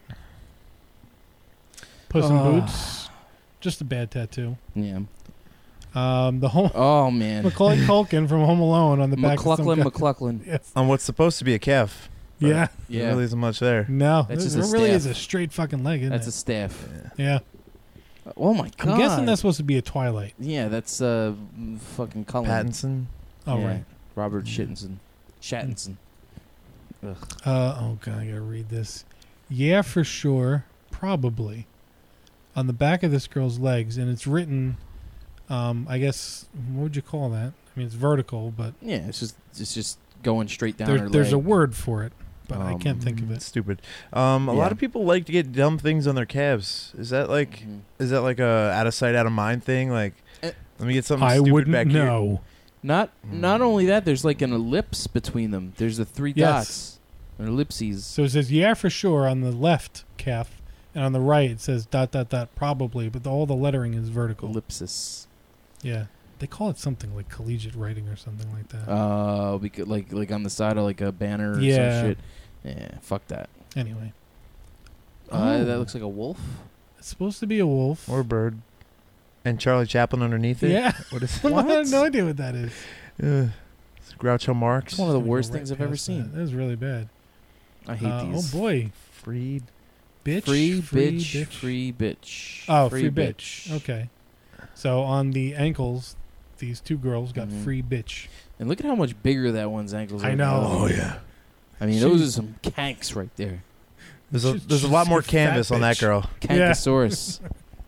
Puss in Oh. Boots, just a bad tattoo. Yeah. Um, the home Oh man. Macaulay Culkin from Home Alone on the back. of some McClucklin, guy- McClucklin. Yes. On what's supposed to be a calf. but Yeah. Yeah. There really isn't much there. No, That's this just a really staff. is a straight fucking leg, isn't That's a it? staff. yeah. Oh my god. I'm guessing that's supposed to be a Twilight. Yeah, that's uh, fucking Cullen. Pattinson. Oh, Yeah. right. Robert Shittinson. Shattinson. Ugh. Uh, oh, God, I gotta read this. Yeah, for sure. Probably. On the back of this girl's legs, and it's written, um, I guess, what would you call that? I mean, it's vertical, but Yeah, it's just it's just going straight down there, her there's a leg. word for it, but I Um, can't think of It's it. stupid. Um, a Yeah. lot of people like to get dumb things on their calves. Is that like Mhm. is that like a out of sight, out of mind thing? Like, Uh, let me get something I stupid wouldn't back here. know. Not not only that, there's like an ellipse between them. There's the three Yes. dots. An ellipses. So it says, yeah, for sure on the left calf, and on the right it says dot, dot, dot, probably, but the, all the lettering is vertical. Ellipsis. Yeah. They call it something like collegiate writing or something like that. Uh, because like like on the side of like a banner or Yeah. some shit. Yeah, fuck that. Anyway. Uh, Oh. that looks like a wolf. It's supposed to be a wolf. Or a bird. And Charlie Chaplin underneath it. Yeah. What is I have no idea what that is. Uh, it's Groucho Marx. It's one of the I'm gonna worst go things right I've ever past seen. That. That was really bad. I hate Uh, these. Oh boy, Freed. bitch, Free, free bitch, free bitch. Oh, free, bitch. Okay. So on the ankles, these two girls got Mhm. free bitch. And look at how much bigger that one's ankles are. I than the know. other Oh one. yeah. I mean, those are some kanks right there. There's a She's- there's a she's lot more a fat canvas on that bitch. girl. Yeah. Kankosaurus.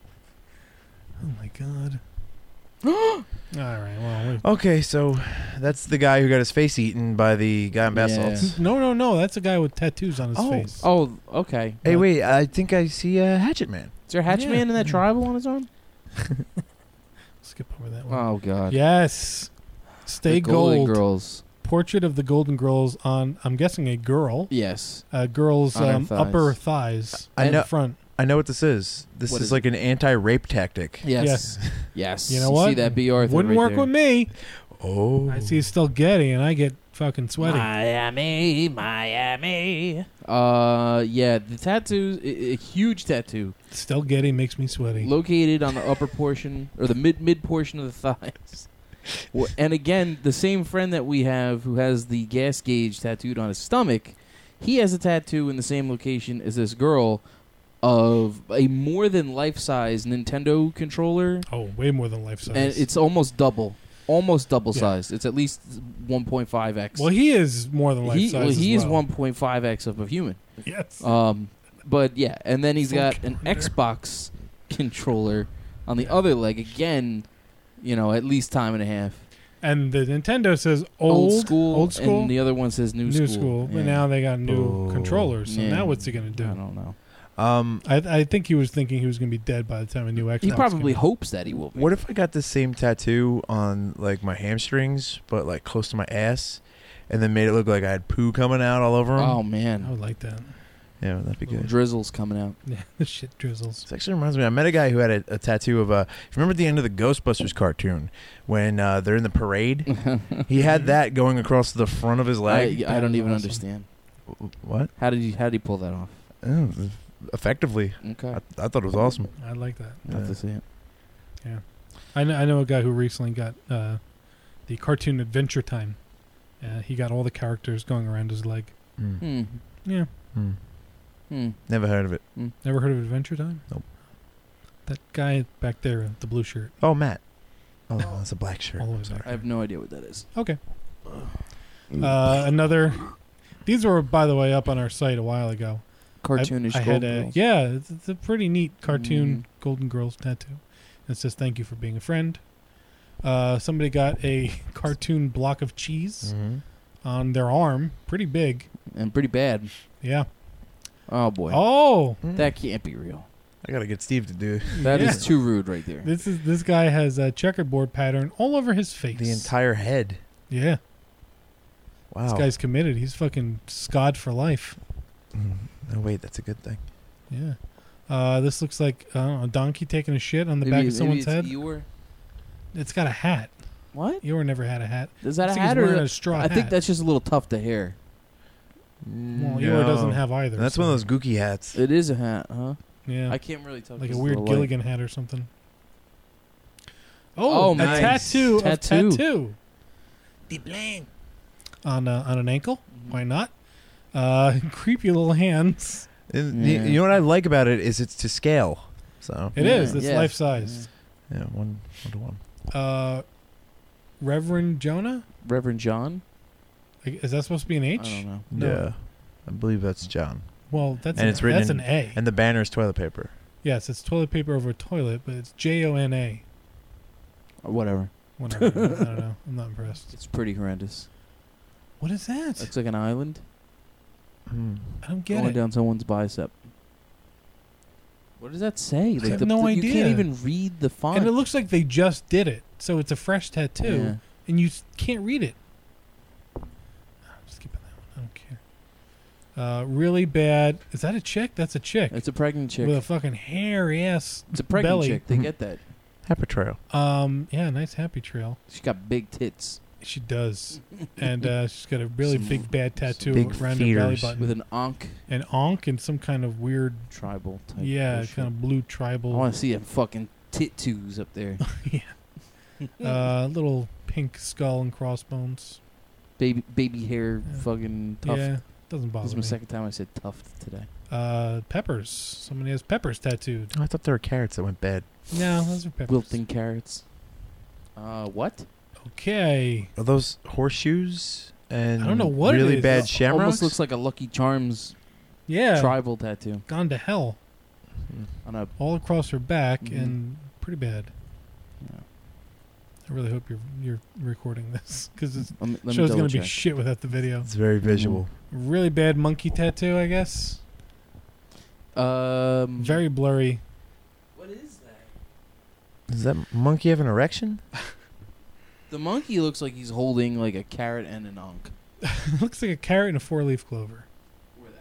Oh my god. All right. Well, we, Okay, so that's the guy who got his face eaten by the guy in bath Yeah. salts. no, no, no. That's a guy with tattoos on his Oh. face. Oh, okay. Hey, wait! I think I see a Hatchet Man. Is there a Hatch Yeah. Man in that tribal on his arm? Skip over that one. Oh, God. Yes. Stay The Golden gold. Girls. Portrait of the Golden Girls on. I'm guessing a girl. Yes. A girl's On her um, thighs. upper thighs. I and know- front. I know what this is. This What is, is like an anti-rape tactic. Yes. Yes. Yes. You know what? See that B. Arthur Wouldn't right work there. with me. Oh, I see it's still Getty, and I get fucking sweaty. Miami, Miami. Uh, yeah, the tattoo, a, a huge tattoo, Still Getty makes me sweaty. located on the upper portion or the mid mid portion of the thighs. Wh- And again, the same friend that we have who has the gas gauge tattooed on his stomach, he has a tattoo in the same location as this girl of a more than life size Nintendo controller, Oh, way more than life size. and it's almost double, almost double Yeah. size. It's at least one point five x. well, he is more than life he, size. well, as he is well. one point five x of a human. Yes. Um, but yeah, and then he's Full got an calendar. Xbox controller on the other leg. Again, you know, at least time and a half. And the Nintendo says old, school, old school, and the other one says new, new school. But Yeah. now they got new Oh. controllers. So Yeah. now what's he gonna do? I don't know. um, I, I think he was thinking he was gonna be dead by the time a new Xbox. He probably came out. hopes that he will be. what if I got the same tattoo on like my hamstrings, but like close to my ass, and then made it look like I had poo coming out all over them? Oh I man, would like that. Yeah, that'd be good. drizzle's coming out. Yeah, the shit drizzles. This actually reminds me. I met a guy who had a, a tattoo of a. If you remember at the end of the Ghostbusters cartoon when uh, they're in the parade? He had that going across the front of his I, leg. I don't was even awesome. understand. What? How did he How did he pull that off? Oh, effectively. Okay, I, I thought it was awesome. I like that. I have to see it. I know, I know a guy who recently got uh, the cartoon Adventure Time. Uh, he got all the characters going around his leg. Mm. Hmm. Yeah. Mm. Hmm. Never heard of it. Never heard of Adventure Time? Nope. That guy back there in the blue shirt. Oh, Matt. Oh, that's a black shirt. All the way Sorry. back. I have no idea what that is. Okay. Uh, another. These were, by the way, up on our site a while ago. Cartoonish I, I had Golden a, Girls. Yeah, it's, it's a pretty neat cartoon Mm. Golden Girls tattoo. It says, "Thank you for being a friend." Uh, somebody got a cartoon block of cheese Mhm. on their arm, pretty big. And pretty bad. Yeah. Oh boy. Oh, That can't be real. I gotta get Steve to do it. That is Yeah. too rude right there. this is this guy has a checkerboard pattern all over his face. The entire head. Yeah, Wow. this guy's committed. He's fucking Scott for life. Mm. No, wait, that's a good thing. Yeah. Uh, this looks like I don't know, a donkey taking a shit on the Maybe- back maybe of someone's it's head. Eeyore. It's got a hat. What? Eeyore never had a hat. Is that I a think he's hat wearing or a straw I hat. think that's just a little tough to hair. Well, Eeyore doesn't have either. That's so- one of those gooky hats. It is a hat, huh? Yeah. I can't really tell. like a 'cause of weird the light. Gilligan hat or something. Oh, Oh, a nice. tattoo, Tattoo. of tattoo on a, on an ankle. Mm-hmm. Why not? Uh, creepy little hands. And Yeah. the- you know what I like about it is it's to scale. So It Yeah, is. It's yeah. life size. yeah, one one to one. Uh, Reverend Jonah. Reverend John. Like, is that supposed to be an H? I don't know. No. Yeah, I believe that's John. Well, that's And an, it's written that's in- an A. And the banner is toilet paper. Yes, it's toilet paper over a toilet, but it's J O N A. Or whatever. Whatever. I don't know. I'm not impressed. It's pretty horrendous. What is that? Looks like an island Hmm. I don't get going it. down someone's bicep. What does that say? Like have the, no the- You idea. can't even read the font. And it looks like they just did it, so it's a fresh tattoo, Yeah. and you s- can't read it. I'm skipping that one. I don't care. Uh, really bad. Is that a chick? That's a chick. It's a pregnant chick. With a fucking hairy ass. It's a pregnant belly. chick. They Mhm. get that. Happy trail. Um, yeah, nice happy trail. She got big tits She does, and uh, she's got a really Some- big bad tattoo big around her belly feeders. button, with an ankh an onk and some kind of weird, tribal type. yeah, bullshit. kind of blue I tribal. want to see a fucking tit-twos up there. uh, little pink skull and crossbones. baby baby hair Yeah. fucking tough. Yeah, doesn't This bother is my me. second time I said tough today. Uh, peppers. Somebody has peppers tattooed. Oh, I thought there were carrots that went bad. No, those are peppers. Wilting carrots. Uh, what? Okay. Are those horseshoes and I don't know what it really is. bad It shamrocks? Almost looks like a Lucky Charms Yeah. tribal tattoo Gone to hell. on a. All across her back Mhm. and pretty bad. Yeah. I really hope you're you're recording this because the Let me, let me show's double gonna be check. shit without the video. It's very visual. Really bad monkey tattoo, I guess. Um, Very blurry. What is that? Does that monkey have an erection? The monkey looks like he's holding like a carrot and an ankh. Looks like a carrot and a four-leaf clover. Where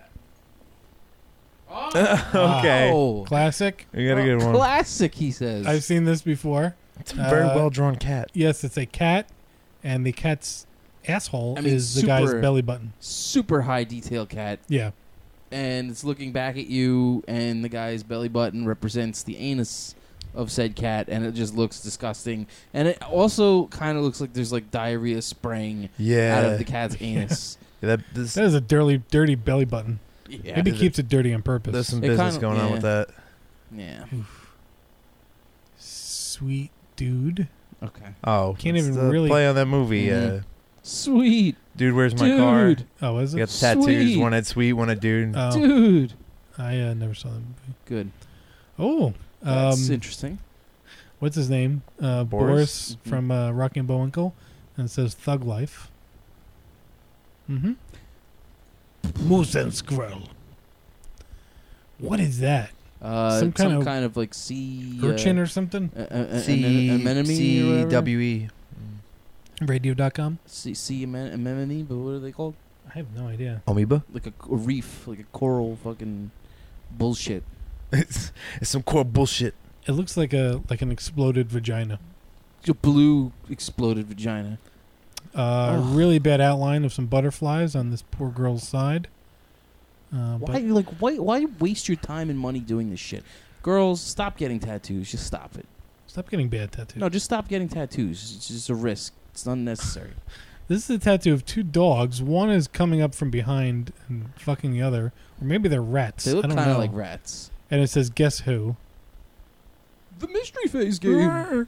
that? Okay. Oh, Classic. You got a good one. classic. He says. I've seen this before. It's a very Uh, well drawn cat. Yes, it's a cat, and the cat's asshole I mean, is the guy's super- belly button. super high detail cat, Yeah. and it's looking back at you, and the guy's belly button represents the anus of said cat, and it just looks disgusting. And it also kind of looks like there's like diarrhea spraying Yeah. out of the cat's anus. Yeah, that, this, That is a dirty, dirty belly button. Yeah, Maybe he Is it- keeps it dirty on purpose. there's some It business kinda- going on with yeah. that. yeah. Sweet dude. Okay. Oh, Can't it's even the really- play on that movie. Mhm. Uh, Sweet dude, where's my car? dude, Oh, is You it? got tattoos. Sweet. One at sweet, one at dude. Oh, dude. I uh, never saw that movie. Good. Oh, That's um, interesting. what's his name? Uh, Boris, Boris? Mhm. from uh, Rocky and Bullwinkle, and it says Thug Life. Mm-hmm. Moose and Squirrel. What is that? Uh, some some, kind kind, of of, like sea Urchin uh, or something? a, a, a, C an anemone or C whatever? W E. Radio dot com? Sea, sea amen- anemone, but what are they called? I have no idea. Amoeba. Like a, a reef, like a coral, fucking bullshit. it's, it's some core bullshit. It looks like a like an exploded vagina. A blue exploded vagina. Uh, Ugh. really bad outline of some butterflies on this poor girl's side. Uh, Why, but like, why, why waste your time and money doing this shit? Girls, stop getting tattoos. Just stop it. Stop getting bad tattoos. No, just stop getting tattoos. It's just a risk. It's unnecessary. This is a tattoo of two dogs. One is coming up from behind and fucking the other. Or maybe they're rats. They look I don't kind of know. like rats. And it says, guess who? The mystery phase game.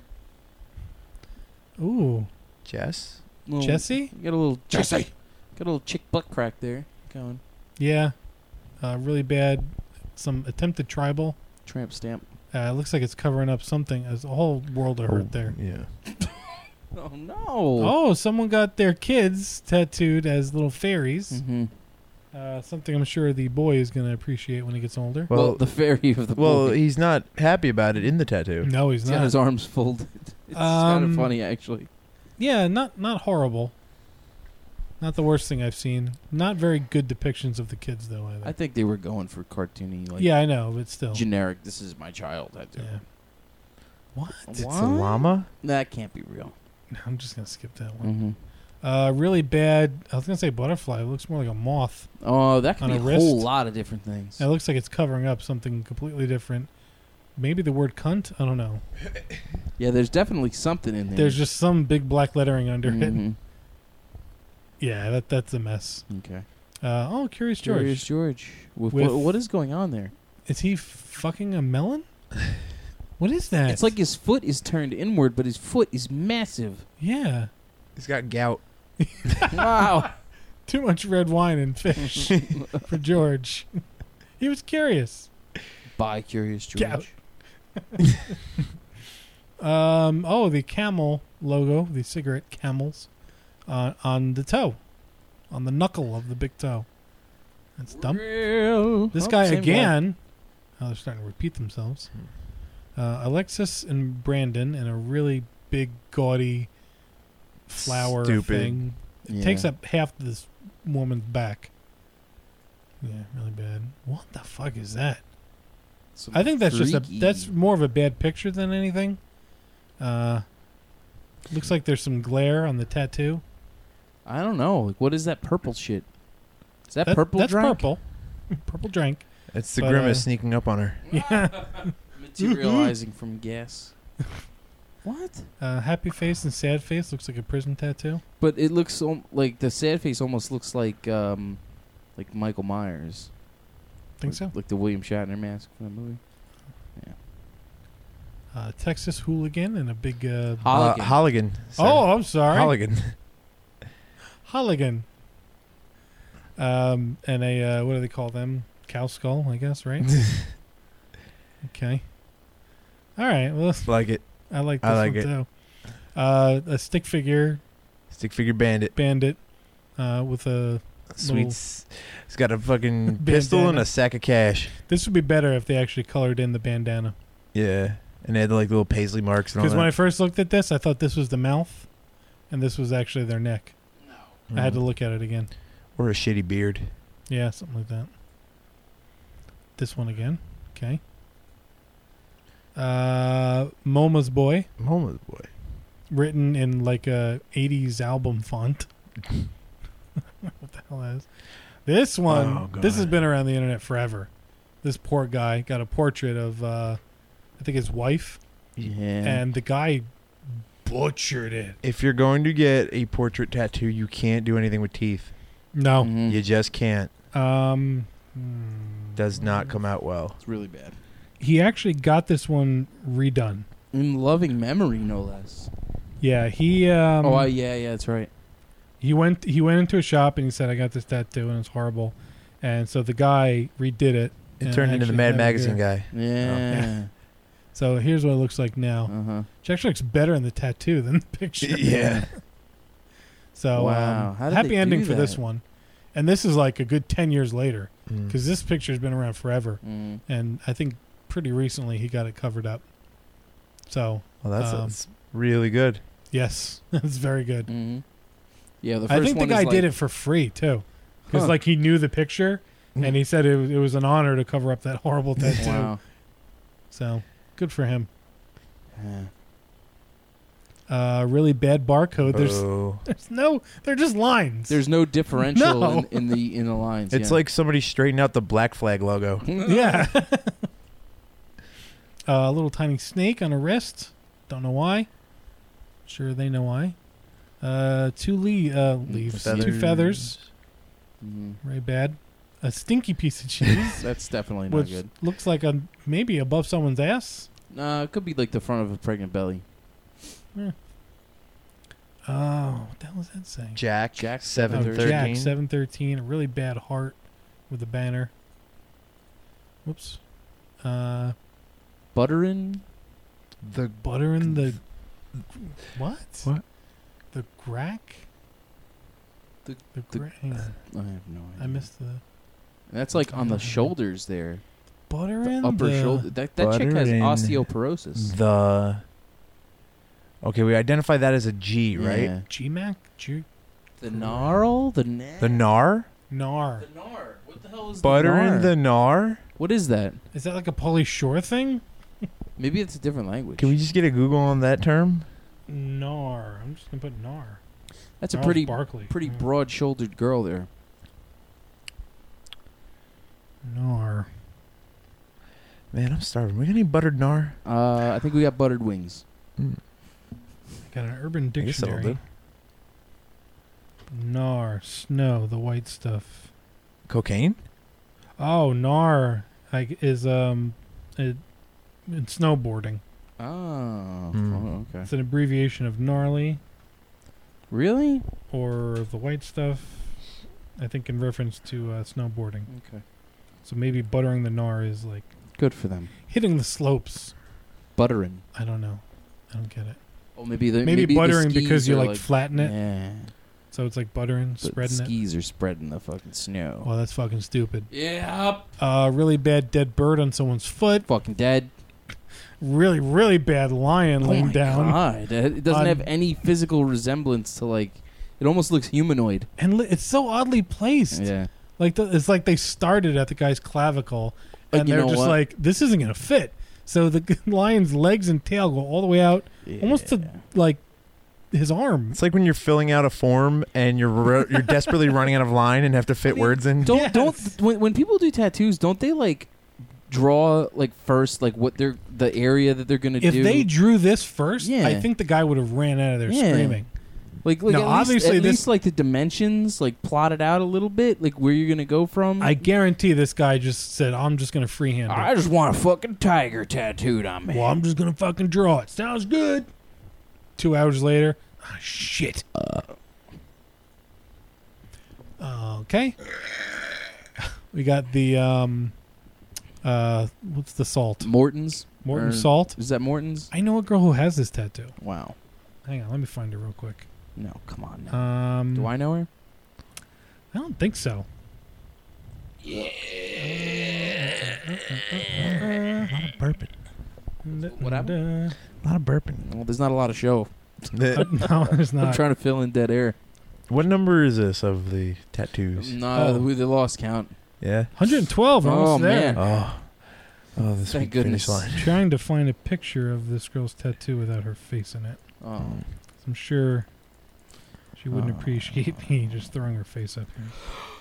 Ooh. Jess? Little- Jesse? You got a little Jesse. Got a little chick butt crack there going. Yeah. Uh, really bad. Some attempted tribal. Tramp stamp. Uh, it looks like it's covering up something. There's a whole world of hurt Oh, there. Yeah. Oh no. Oh, someone got their kids tattooed as little fairies. Mm-hmm. Uh, something I'm sure the boy is going to appreciate when he gets older. Well, Well, the fairy of the well, boy. he's not happy about it in the tattoo. No, he's He's not. got his arms folded. It's kind Um, of funny, actually. Yeah, not not horrible. Not the worst thing I've seen. Not very good depictions of the kids, though, either. I think they were going for cartoony, like yeah, I know, but still. generic. This is my child. Tattoo. Yeah. What? It's a llama? That can't be real. I'm just going to skip that one. Mm-hmm. Uh, really bad. I was going to say butterfly. It looks more like a moth. Oh, that could On be a a wrist? whole lot of different things. It looks like it's covering up something completely different. Maybe the word cunt? I don't know. Yeah, there's definitely something in there. There's just some big black lettering under it. Mhm. Yeah, that that's a mess. Okay. Uh, oh, Curious George. Curious George. With, With- what, what is going on there? Is he fucking a melon? What is that? It's like his foot is turned inward, but his foot is massive. Yeah. He's got gout. Wow. Too much red wine and fish for George. He was curious. Bye, Curious George. Gout. Um. Oh, the camel logo, the cigarette camels, uh, on the toe, on the knuckle of the big toe. That's dumb. Real. This Oh, guy same again. Oh, they're starting to repeat themselves. Uh, Alexis and Brandon in a really big, gaudy flower Stupid. thing. It Yeah. takes up half this woman's back. Yeah, really bad. What the fuck is that? Some I think that's just a freaky- that's more of a bad picture than anything. Uh, looks like there's some glare on the tattoo. I don't know. Like, what is that purple shit? Is that, That- purple That's drink? purple. Purple drink. It's the But, grimace uh, sneaking up on her. Yeah. Materializing from gas. What? Uh, happy face and sad face looks like a prison tattoo. But it looks al- like the sad face almost looks like um, like Michael Myers. Think like, so? Like the William Shatner mask from the movie. Yeah. Uh, Texas hooligan and a big. Uh, Uh, Holligan. Holligan. Sorry. oh, I'm sorry. Holligan. Holligan. Um, and a uh, what do they call them? Cow skull, I guess, right? Okay. All right. Well, Like it. I like this I like one it. too. Uh, a stick figure Stick figure bandit. bandit uh, with a. Sweet. s- He's got a fucking Bandana. pistol and a sack of cash. This would be better if they actually colored in the bandana. Yeah. And they had like little paisley marks and all Because that. when I first looked at this, I thought this was the mouth, and this was actually their neck. No. I had to Mm. look at it again. Or a shitty beard. Yeah, something like that. This one again. Okay. Uh, MoMA's Boy, Mama's boy. written in like a eighties album font. What the hell is this one? Oh, This has God. been around the internet forever. This poor guy got a portrait of, uh, I think his wife, Yeah. and the guy butchered it. If you're going to get a portrait tattoo, you can't do anything with teeth. No. Mhm. You just can't. Um, hmm. Does not come out well. It's really bad. He actually got this one redone. In loving memory, no less. Yeah, he um, oh, uh, yeah, yeah, that's right. he went he went into a shop and he said, "I got this tattoo and it's horrible," and so the guy redid it. It and turned into the actually Mad have it Magazine here. guy. Yeah. Yeah. So here's what it looks like now. Uh huh. Which actually looks better in the tattoo than the picture. Yeah. So Wow. um, How did happy they ending do for this that? one, and this is like a good ten years later Mm. because this picture's been around forever, Mm. and I think pretty recently he got it covered up. So Well, that's, um, that's really good. yes, it's very good. hmm Yeah, the first I think the one guy is did like- it for free too, because Huh. like he knew the picture, and he said it was, it was an honor to cover up that horrible tattoo. Wow. So good for him. Yeah. Uh, really bad barcode. There's Oh. there's no. They're just lines. There's no differential No. in, in the in the lines. It's yeah. like somebody straightened out the Black Flag logo. yeah. Uh, a little tiny snake on a wrist. Don't know why. Sure, they know why. Uh, two le- uh, leaves, two Feathers. feathers. Mhm. Very bad. A stinky piece of cheese, That's definitely not which good. looks like a maybe above someone's ass. Nah, it could be like the front of a pregnant belly. Oh, what the hell was that saying? Jack, Jack seven Oh, thirteen. Jack seven thirteen. A really bad heart with a banner. Whoops. Uh, Buttering? The butter in the what? What? The grack. The- the, the- gra- hang on. I have no idea. I missed the And that's like on the shoulders there. butter The in upper the shoulder. That, that chick has Buttering. osteoporosis. the. Okay, we identify that as a G, right? Yeah. G Mac G The gnarl? The na- The Nar? Nar. The gnar. What the hell is Butter the gnar? in the Nar? What is that? Is that like a Pauly Shore thing? Maybe it's a different language. Can we just get a Google on that term? Nar. I'm just gonna put Nar. That's a Gnarls pretty Barkley. pretty Yeah. broad-shouldered girl there. Nar. Man, I'm starving. We got any buttered Nar? Uh, I think we got buttered wings. Mm. Got an Urban I guess that'll Dictionary. Nar. Snow. The white stuff. Cocaine? Oh, Nar. Like is um, it, in snowboarding. Oh, Hmm. oh, okay. It's an abbreviation of gnarly Really? or the white stuff. I think in reference to uh, snowboarding. Okay. So maybe buttering the Nar is like Good for them. hitting the slopes. Buttering. I don't know. I don't get it. Oh, maybe the Maybe, maybe the buttering because skis you are like, flatten it. Yeah. So it's like buttering, The spreading it. skis are spreading the fucking snow. Well, that's fucking stupid. Yep. Uh, really bad dead bird on someone's foot. Fucking dead. Really, really bad lion Oh laying my down. God. It doesn't On- have any physical resemblance to like. It almost looks humanoid. And li- it's so oddly placed. Yeah. Like the, it's like they started at the guy's clavicle, Like, and you they're know just what? like, this isn't gonna fit. So the lion's legs and tail go all the way out, almost to like his arm. It's like when you're filling out a form and you're ru- you're desperately running out of line and have to fit words in. Don't Yes. don't when when people do tattoos, don't they like draw like first like what they're the area that they're gonna If do? they drew this first, Yeah. I think the guy would have ran out of there Yeah. screaming. like like No, at least, obviously at this- least like the dimensions like plotted out a little bit like where you're gonna go from. I guarantee this guy just said, "I'm just gonna freehand it." I just want a fucking tiger tattooed on me. Well, I'm just gonna fucking draw it. Sounds good. Two hours later, ah, shit. Okay. We got the um, uh, what's the salt? Morton's. Morton Or- salt. Is that Morton's? I know a girl who has this tattoo. Wow. Hang on, let me find her real quick. No, come on. Now. Um, Do I know her? I don't think so. A lot of burping. What happened? A lot of burping. Well, there's not a lot of show. Uh, no, there's I'm not. trying to fill in dead air. What number is this of the tattoos? Nah, Oh. who they lost count. Yeah. one hundred twelve. We're Oh, almost there. man. Oh. Oh, this Thank big finish goodness. line. Trying to find a picture of this girl's tattoo without her face in it. Oh. I'm sure she wouldn't Oh. appreciate me just throwing her face up here.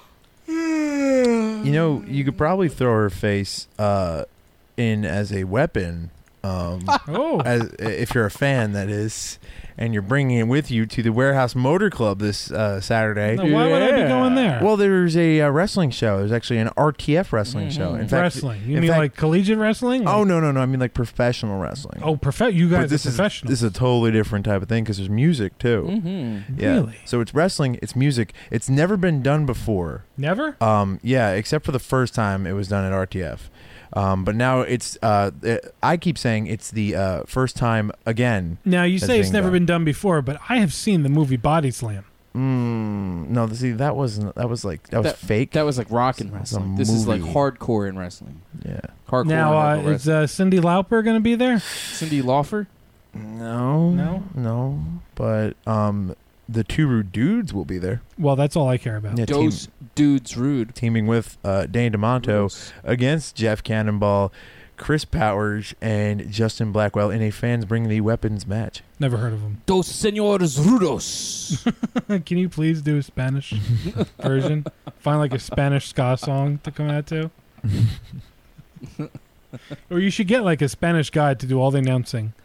You know, you could probably throw her face uh, in as a weapon. Um, Oh, as if you're a fan, that is, and you're bringing it with you to the Warehouse Motor Club this uh, Saturday. now why would I be going there? Well, there's a uh, wrestling show. There's actually an R T F wrestling Mhm. show. In fact, wrestling. You in mean fact- like collegiate wrestling? Oh Like- no, no, no! I mean like professional wrestling. Oh, prof- You But guys this are is professionals. this is a totally different type of thing because there's music too. Mm-hmm. Yeah. Really? So it's wrestling. It's music. It's never been done before. Never? Um, yeah, except for the first time it was done at R T F. Um, but now it's. Uh, it, I keep saying it's the uh, first time again. Now, you That's say it's being never done. been done before, but I have seen the movie Body Slam. Mm, no, see that wasn't. That was like that was That- fake. That was like rock and It's a wrestling. This is like movie. hardcore in wrestling. yeah. Hardcore. Now, uh, and hardcore is uh, Cindy Lauper going to be there? Cindy Lauper. No. No? No. But um, the two rude dudes will be there. Well, that's all I care about. Yeah, team- Dose dudes rude. teaming with uh, Dane DeMonto against Jeff Cannonball, Chris Powers, and Justin Blackwell in a fans bring the weapons match. Never heard of him. Dos señores rudos. Can you please do a Spanish version? Find like a Spanish ska song to come out to. Or you should get like a Spanish guy to do all the announcing,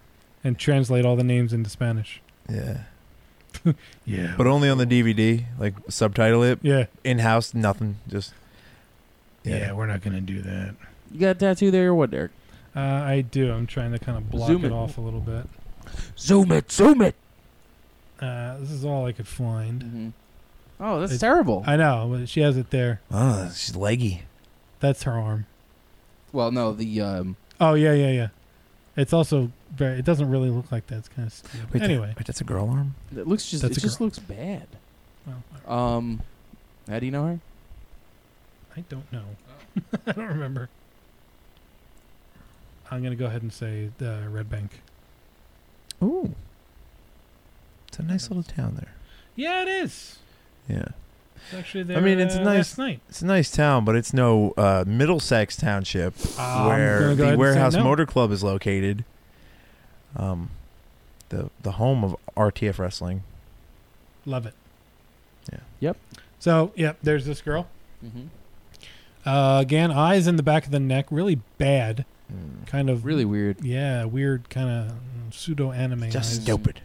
and translate all the names into Spanish. Yeah. Yeah. But only on the D V D, like subtitle it. Yeah. In house, nothing. Just. Yeah, we're not gonna do that. You got a tattoo there or what, Derek? Uh, I do. I'm trying to kind of block Zoom it it. off a little bit. Zoom it, zoom it. Uh, this is all I could find. Mm-hmm. Oh, that's It- terrible. I know, but she has it there. Oh, she's leggy. That's her arm. well, no, the um, Oh yeah, yeah, yeah. It's also very. It doesn't really look like that. It's kind of stupid. Wait, anyway, that- wait, that's a girl arm? it looks just That's it a just girl. looks bad. well, Um, how do you know her? I don't know. I don't remember. I'm gonna go ahead and say uh, Red Bank. Ooh. It's a nice little town there. Yeah, it is. Yeah. It's actually there. I mean, it's uh, nice. last night. It's a nice town, but it's no uh, Middlesex Township I'm where gonna go ahead the and Warehouse say no. Motor Club is located. Um, the the home of R T F Wrestling. Love it. Yeah. Yep. So, yep, there's this girl. Mm-hmm. Uh, again, eyes in the back of the neck, really bad. Mm. Kind of Really weird. Yeah, weird kind of pseudo anime. Just eyes. stupid.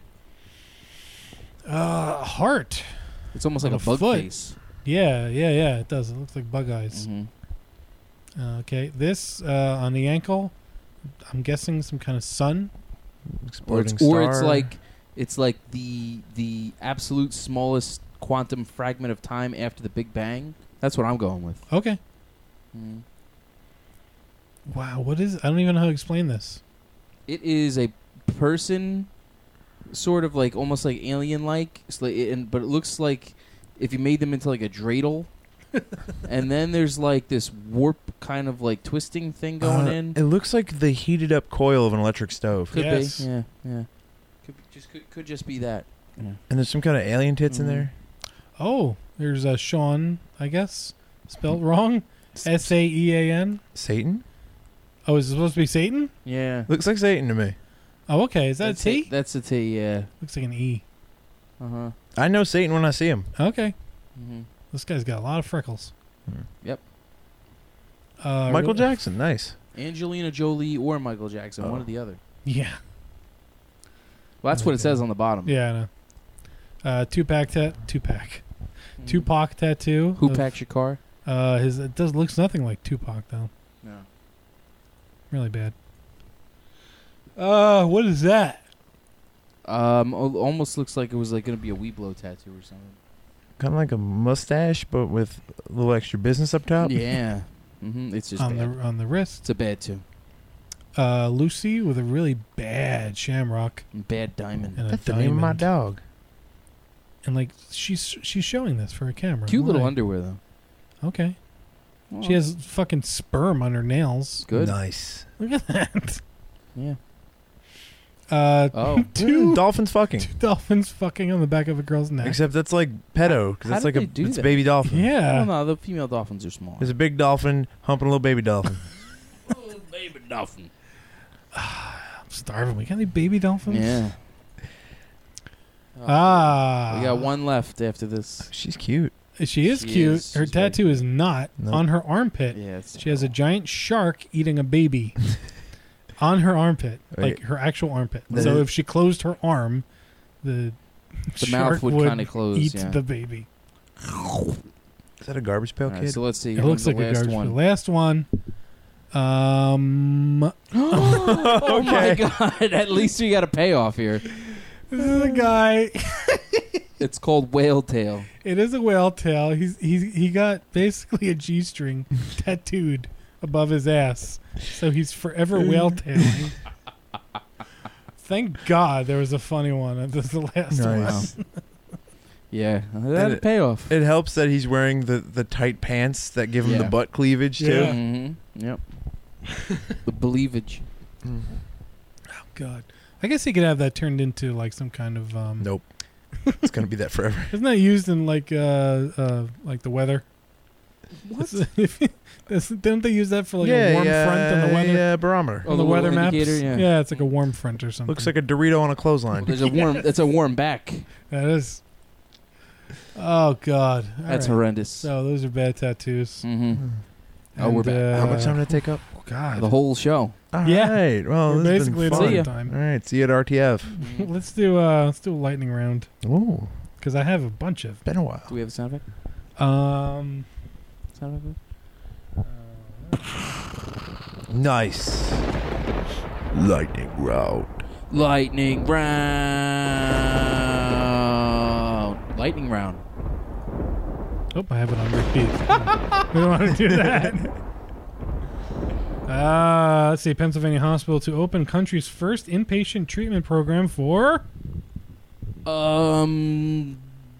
Uh, heart. It's almost On like a a bug foot. face. Yeah, yeah, yeah. It does. It looks like bug eyes. Mm-hmm. Uh, okay, this uh, on the ankle. I'm guessing some kind of sun. Or Exploding it's, or it's star. like it's like the the absolute smallest quantum fragment of time after the Big Bang. That's what I'm going with. Okay. Mm. Wow, what is? I don't even know how to explain this. It is a person, sort of like almost like alien-like, it's like, and but it looks like if you made them into like a dreidel. And then there's like this warp kind of like twisting thing going Uh, in. It looks like the heated up coil of an electric stove. Could Yes. be, yeah, yeah. Could be, just could, could just be that. Yeah. And there's some kind of alien tits in Mhm. there. Oh, there's uh, Sean, I guess. Spelled wrong. S A E A N. Satan? Oh, is it supposed to be Satan? Yeah. Looks like Satan to me. Oh, okay. Is that that's a T? That's a T. Yeah. Looks like an E. Uh huh. I know Satan when I see him. Okay. Mm-hmm. This guy's got a lot of freckles. Hmm. Yep. Uh, Michael re- Jackson, nice. Angelina Jolie or Michael Jackson, one Oh. or the other. Yeah. Well, that's what it Okay. says on the bottom. Yeah, I know. Uh, two-pack tat, two-pack, Tupac tattoo. Who of- packs your car? Uh, his it does looks nothing like Tupac though. No. Really bad. Uh, what is that? Um, al- almost looks like it was like gonna be a Weeblo tattoo or something. Kind of like a mustache, but with a little extra business up top. Yeah. Mm-hmm. It's just on bad. the on the wrist. It's a bad too. Uh, Lucy with a really bad shamrock Bad diamond. and a That's the diamond. name of my dog. And like she's she's showing this for a camera. Cute little Why? underwear though. Okay. Well, She has fucking sperm on her nails. good. Nice. Look at that. Yeah. Uh, Oh. two, Dolphins fucking. two dolphins fucking on the back of a girl's neck. Except that's like pedo, because How that's did like they a do it's that? baby dolphin. Yeah. Well, no, the female dolphins are small. There's a big dolphin humping a little baby dolphin. Oh, baby dolphin. I'm starving. We got any baby dolphins? Yeah. Ah. We got one left after this. She's cute. She is She cute. is. Her She's very tattoo is not No. on her armpit. Yeah. It's She has a giant shark eating a baby on her armpit, Wait. like her actual armpit. That so is- if she closed her arm, the The shark mouth would would kinda close, eat yeah. the baby. Is that a garbage pail All right, kid? so let's see. It looks the like a last garbage. one. The last one. Um, Oh my Okay. god! At least we got a payoff here. this is a guy. It's called Whale Tail. It is a whale tail. He's he he got basically a G string tattooed above his ass, so he's forever whale tailing. Thank God there was a funny one. and This is the last Nice. one. Yeah, that And had a it- payoff. It helps that he's wearing the, the tight pants that give him Yeah. the butt cleavage too. Yeah. Mm-hmm. Yep. The believage. Mhm. Oh God, I guess he could have that turned into like some kind of um. Nope. It's gonna be that forever. Isn't that used in like uh uh like the weather? What? Don't they use that for like yeah, a warm yeah, front on the weather? yeah, barometer. Oh, On the the weather little maps. indicator, yeah. it's like a warm front or something. Looks like a Dorito on a clothesline. There's a warm. It's a warm back. that is. Oh God, All That's right. horrendous. So those are bad tattoos. Mm-hmm. Oh, we're And, back. How uh, much time did it take up? Oh, God. The whole show. All Yeah. right. Well, We're this has basically been at fun. See ya. time. All right. See you at R T F. let's do uh, let's do a lightning round Ooh, because I have a bunch of. been a while. Do we have a sound effect? Um, Sound effect? Nice. Lightning round. Lightning round. Lightning round. oh, I have it on repeat. We don't want to do that. Uh, let's see. Pennsylvania hospital to open country's first inpatient treatment program for. Um.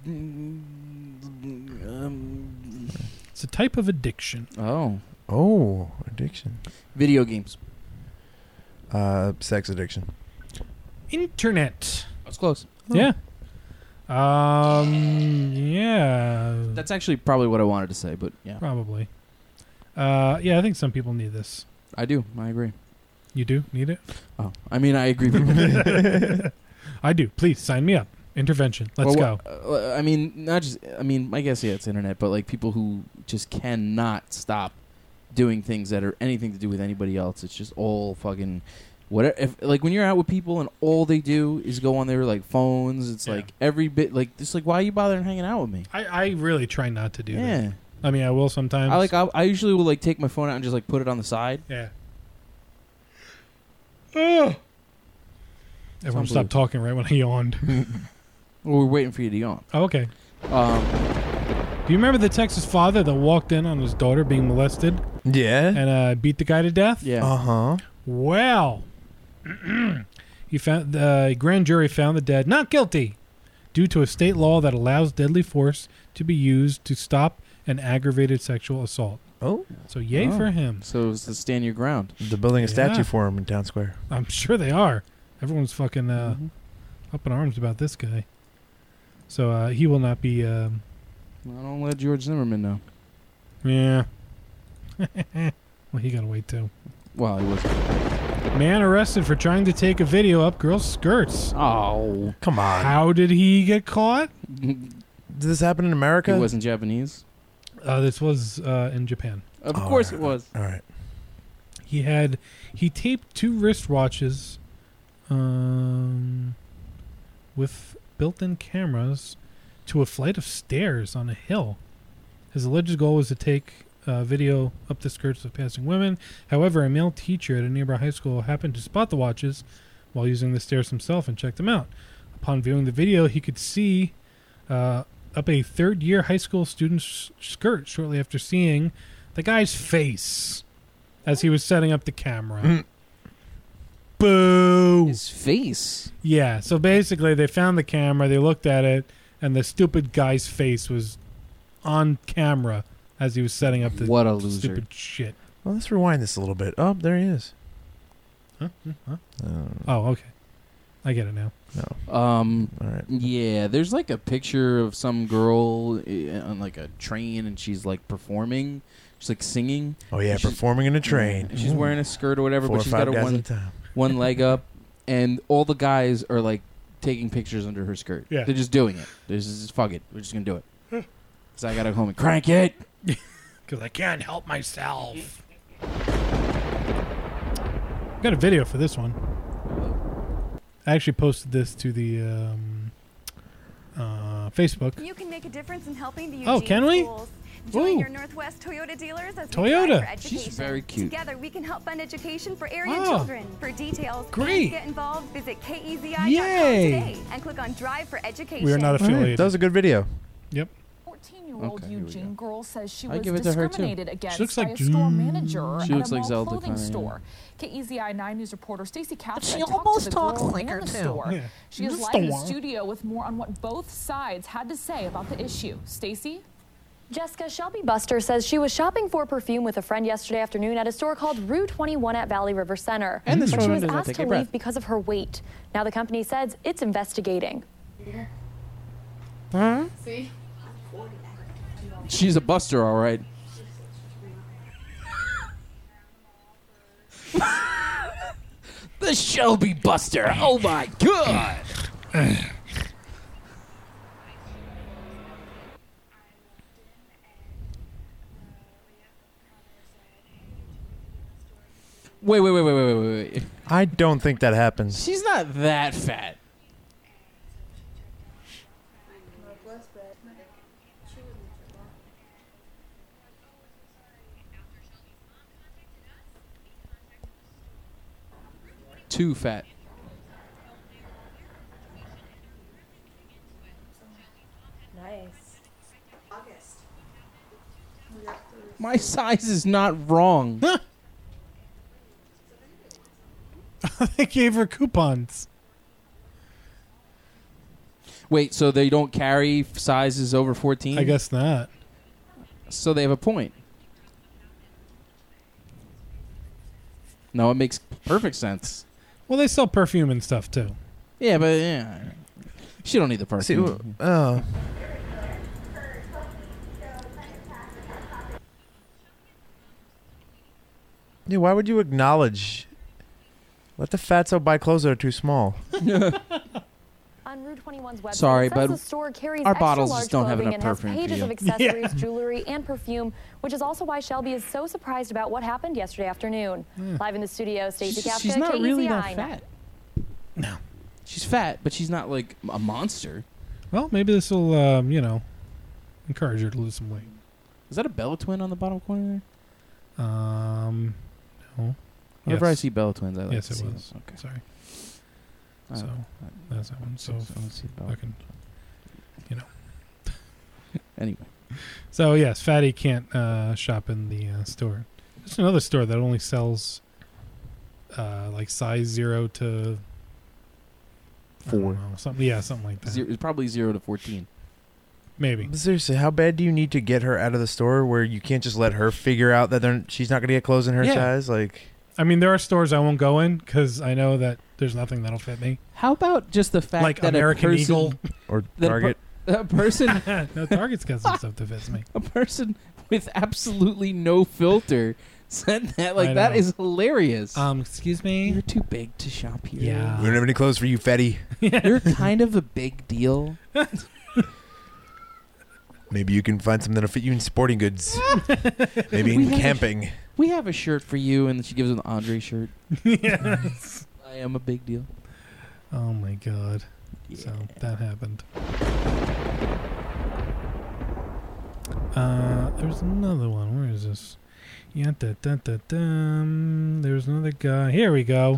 um It's a type of addiction. oh. Oh, addiction. Video games. Uh, sex addiction. Internet. That's close. Yeah. Um. Yeah. That's actually probably what I wanted to say, but yeah. Probably. Uh. Yeah. I think some people need this. I do. I agree. You do need it. Oh. I mean, I agree with you. I do. Please sign me up. Intervention. Let's Well, go. uh, I mean, not just. I mean, I guess yeah, it's internet, but like people who just cannot stop doing things that are anything to do with anybody else. It's just all fucking whatever. If, like when you're out with people and all they do is go on their like phones. It's Yeah. like every bit. Like just like why are you bothering hanging out with me? I, I really try not to do Yeah. that. I mean, I will sometimes. I like. I, I usually will like take my phone out and just like put it on the side. Yeah. Ugh. Everyone stopped unbelievable. talking right when I yawned. Well, we're waiting for you to yawn. Oh, okay. Um, Do you remember the Texas father that walked in on his daughter being molested Yeah. and uh, beat the guy to death? yeah. Uh huh. Well, he found the grand jury found the dead not guilty due to a state law that allows deadly force to be used to stop an aggravated sexual assault. Oh, So yay Oh. for him. So it's to stand your ground. they're building a Yeah. statue for him in town square. I'm sure they are. Everyone's fucking uh, Mhm. up in arms about this guy. So uh, he will not be. Um, Well, don't let George Zimmerman know. yeah. Well, he gotta wait too. Well, he was. Man arrested for trying to take a video up girls' skirts. Oh. Come on. How did he get caught? Did this happen in America? He wasn't Japanese. Uh, this was uh, in Japan. Of Oh, course all it was. All right. He had he taped two wristwatches, um, with built-in cameras, to a flight of stairs on a hill. His alleged goal was to take uh, video up the skirts of passing women. However, a male teacher at a nearby high school happened to spot the watches while using the stairs himself and checked them out. Upon viewing the video, he could see uh, up a third-year high school student's skirt shortly after seeing the guy's face as he was setting up the camera. Mm. Boo! His face. Yeah, so basically they found the camera, they looked at it, and the stupid guy's face was on camera as he was setting up the What a loser. stupid shit. Well, let's rewind this a little bit. Oh, there he is. Huh? Huh? Oh, Oh, okay. I get it now. no. Um, All right. yeah, there's like a picture of some girl eh, on like a train, and she's like performing. She's like singing. Oh yeah, She's- performing in a train. And she's Ooh. wearing a skirt or whatever, Four but or she's five got a guys at a one time. one leg up, and all the guys are like taking pictures under her skirt. Yeah. They're just doing it. They're just fuck it. We're just gonna do it. So I gotta go home and crank it. Because I can't help myself. Got a video for this one. I actually posted this to the um, uh, Facebook. You can make a difference in helping the Eugene Oh, can we? schools. Join Ooh. your Northwest Toyota dealers as we Toyota. drive for She's education. very cute. Together, we can help fund education for area Oh. children. For details, Great. and to get involved, visit K E Z I dot com Yay. today and click on Drive for Education. We are not All right, affiliated. that was a good video. Yep. fourteen-year-old Okay, here we Eugene go. girl says she I was give it to her, too. discriminated against looks by like a store June. manager She at looks a like mall Zelda clothing kinda, yeah. store. K E Z I nine News reporter Stacey Kaplan she talked almost to the talks girl like in her, the too. store. Yeah. She is The live in the store. studio with more on what both sides had to say about the issue. Stacey? Jessica, Shelby Buster says she was shopping for perfume with a friend yesterday afternoon at a store called Rue twenty-one at Valley River Center. And this but she woman was does not asked take to a leave breath. because of her weight. Now the company says it's investigating. Huh? She's a buster, all right. The Shelby Buster. Oh my god. Wait, wait, wait, wait, wait, wait, wait. I don't think that happens. She's not that fat. Too fat. Nice. My size is not wrong. They gave her coupons. Wait, so they don't carry sizes over fourteen? I guess not. So they have a point. No, it makes perfect sense. Well, they sell perfume and stuff too. Yeah, but yeah, she don't need the perfume. See, uh, yeah, why would you acknowledge? Let the fatso buy clothes that are too small. On Rue twenty-one's website, Sorry, it says but the store carries our extra bottles large just don't have clothing enough and has perfume for pages you. of accessories, Yeah. jewelry, and perfume, which is also why Shelby is so surprised about what happened yesterday afternoon. Yeah. Live in the studio, Stacey She's, Kafka, she's not K E Z I. really that fat. No. She's fat, but she's not like a monster. Well, maybe this will, um, you know, encourage her to lose some weight. Is that a Bella twin on the bottom corner there? Um, no. Whenever Yes. I see Bella twins, I like yes, to it see was. them. Okay. Sorry. Uh, So that's that one. So, so let's see Bella. fucking, you know. Anyway. So yes, Fatty can't uh, shop in the uh, store. There's another store that only sells uh, like size zero to I don't Four. know, something. Yeah, something like that. Zero, it's probably zero to fourteen. Maybe. But seriously, how bad do you need to get her out of the store where you can't just let her figure out that they're, she's not going to get clothes in her Yeah. size? Like, I mean, there are stores I won't go in because I know that there's nothing that'll fit me. How about just the fact Like that American a person, Eagle or that a Target. per- a person, No, Target's got some stuff that fits me. a person with absolutely no filter said that. Like I that know. is hilarious. Um, excuse me. You're too big to shop here. Yeah. We don't have any clothes for you, fatty. You're kind of a big deal. Maybe you can find something that'll fit you in sporting goods. Maybe We in have a- camping. We have a shirt for you, and then she gives him the Andre shirt. Yes. I am a big deal. Oh my god. So that happened. Uh, there's another one. Where is this? Yeah, da, da, da, dum. There's another guy. Here we go.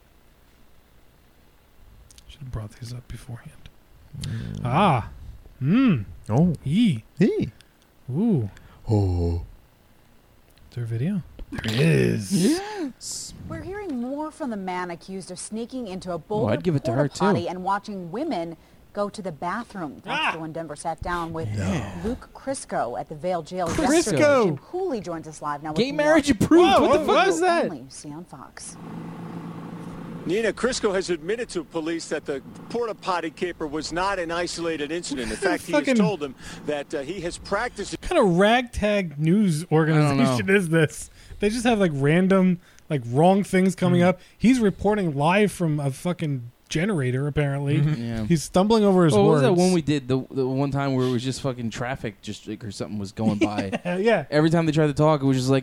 Should have brought these up beforehand. Mm. Ah. Hmm. Oh. E. E. Ooh. Oh. Is there a video? There is. Yes. We're hearing more from the man accused of sneaking into a Boulder I'd give it to her, porta potty too. and watching women go to the bathroom. That's the one Denver sat down with Luke Crisco at the Vale Jail Crisco. yesterday. Jim Cooley joins us live now with Gay more. marriage approved. Whoa, what the what fuck was is that? Only you see on Fox. Nina, Crisco has admitted to police that the porta potty caper was not an isolated incident. In fact, he has Fucking- told them that uh, he has practiced. What kind of ragtag news organization is this? They just have like random, like wrong things coming Mm. up. He's reporting live from a fucking generator. Apparently, Yeah. he's stumbling over his Oh, what was words. that one we did? The the one time where it was just fucking traffic, just like, or something was going by. yeah. Every time they tried to talk, it was just like.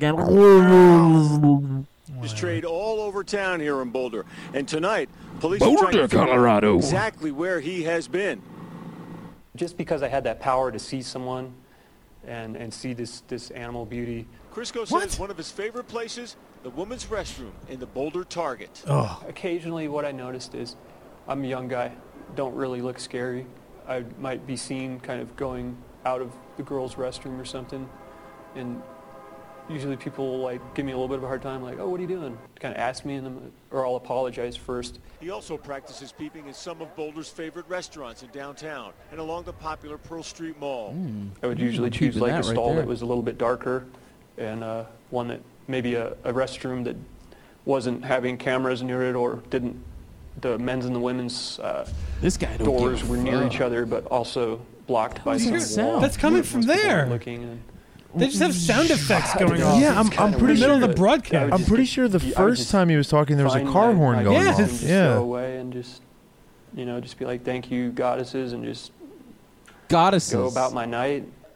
Is trade all over town here in Boulder. And tonight, police Boulder, are trying to figure out Colorado. exactly where he has been. Just because I had that power to see someone and, and see this, this animal beauty. Crisco says one of his favorite places, the women's restroom in the Boulder Target. Occasionally what I noticed is I'm a young guy, don't really look scary. I might be seen kind of going out of the girls' restroom or something. And usually people will like give me a little bit of a hard time, like, oh, what are you doing? Kind of ask me, and I'm, or I'll apologize first. He also practices peeping in some of Boulder's favorite restaurants in downtown and along the popular Pearl Street Mall. I would Mm, usually I'm choose keeping like that a right stall there. that was a little bit darker and uh, one that maybe a, a restroom that wasn't having cameras near it or didn't, the men's and the women's uh, This guy don't doors give a were near fuck. each other but also blocked by does some that wall. sound? That's coming from Most people there. were Looking and They just have sound effects going on. Yeah, I'm, I'm in pretty the middle sure. of the broadcast. I'm pretty sure the I would first just time he was talking, there was a find car my- horn my going goals on. and just Yeah. go away and just, you know, just be like, thank you, goddesses, and just Goddesses. go about my night.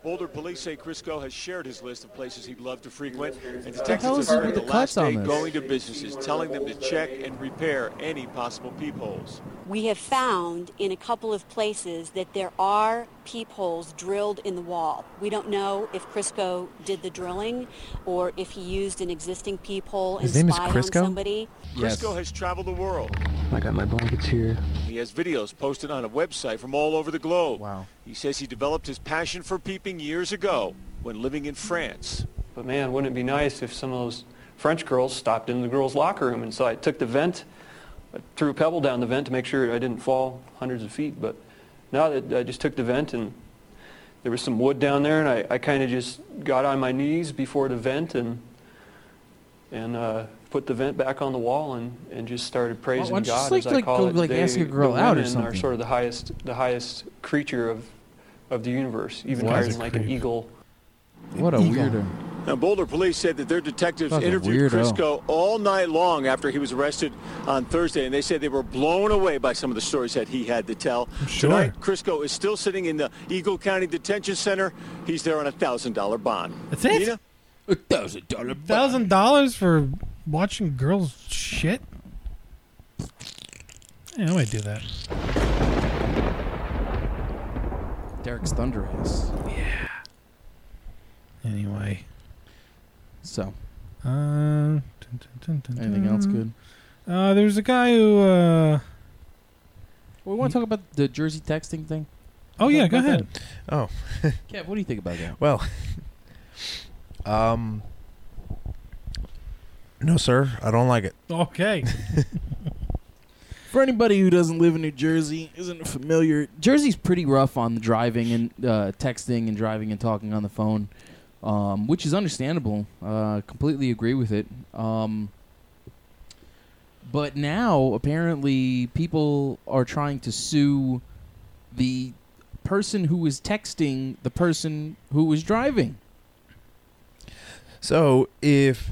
Boulder police say Crisco has shared his list of places he'd love to frequent, and hell detectives is have it spent with the the last cuts on day this? going to businesses, telling them to check and repair any possible peepholes. We have found in a couple of places that there are peepholes drilled in the wall. We don't know if Crisco did the drilling or if he used an existing peephole and His name is spied on Crisco? somebody. Yes. Crisco has traveled the world. I got my blankets here. He has videos posted on a website from all over the globe. Wow. He says he developed his passion for peeping years ago when living in France. But man, wouldn't it be nice if some of those French girls stopped in the girls' locker room? And so I took the vent, I threw a pebble down the vent to make sure I didn't fall hundreds of feet. But no, I just took the vent, and there was some wood down there, and I, I kind of just got on my knees before the vent and and uh, put the vent back on the wall and, and just started praising why don't you God, just, like, as I like, call go, it. like, They- ask a girl the out or women something? are sort of the highest, the highest creature of of the universe, even Why higher is than it like an creep? eagle. What a weirdo. Now, Boulder police said that their detectives Fucking interviewed weirdo. Crisco all night long after he was arrested on Thursday, and they said they were blown away by some of the stories that he had to tell. Sure. Tonight, Crisco is still sitting in the Eagle County Detention Center. He's there on a one thousand dollars bond. That's it? Nina? A thousand dollar Thousand dollars for watching girls shit? Yeah, I might do that. Derek's Thunder Ace. Yeah. Anyway. So. Uh, dun, dun, dun, dun, Anything else good? Uh, there's a guy who. Uh, we want to talk about the Jersey texting thing. Oh, yeah, Talk go about ahead. that? Oh. Kev, what do you think about that? Well, um, no, sir, I don't like it. Okay. For anybody who doesn't live in New Jersey, isn't familiar, Jersey's pretty rough on the driving and uh, texting and driving and talking on the phone, um, which is understandable. Uh, completely agree with it. Um, but now, apparently, people are trying to sue the person who was texting the person who was driving. So if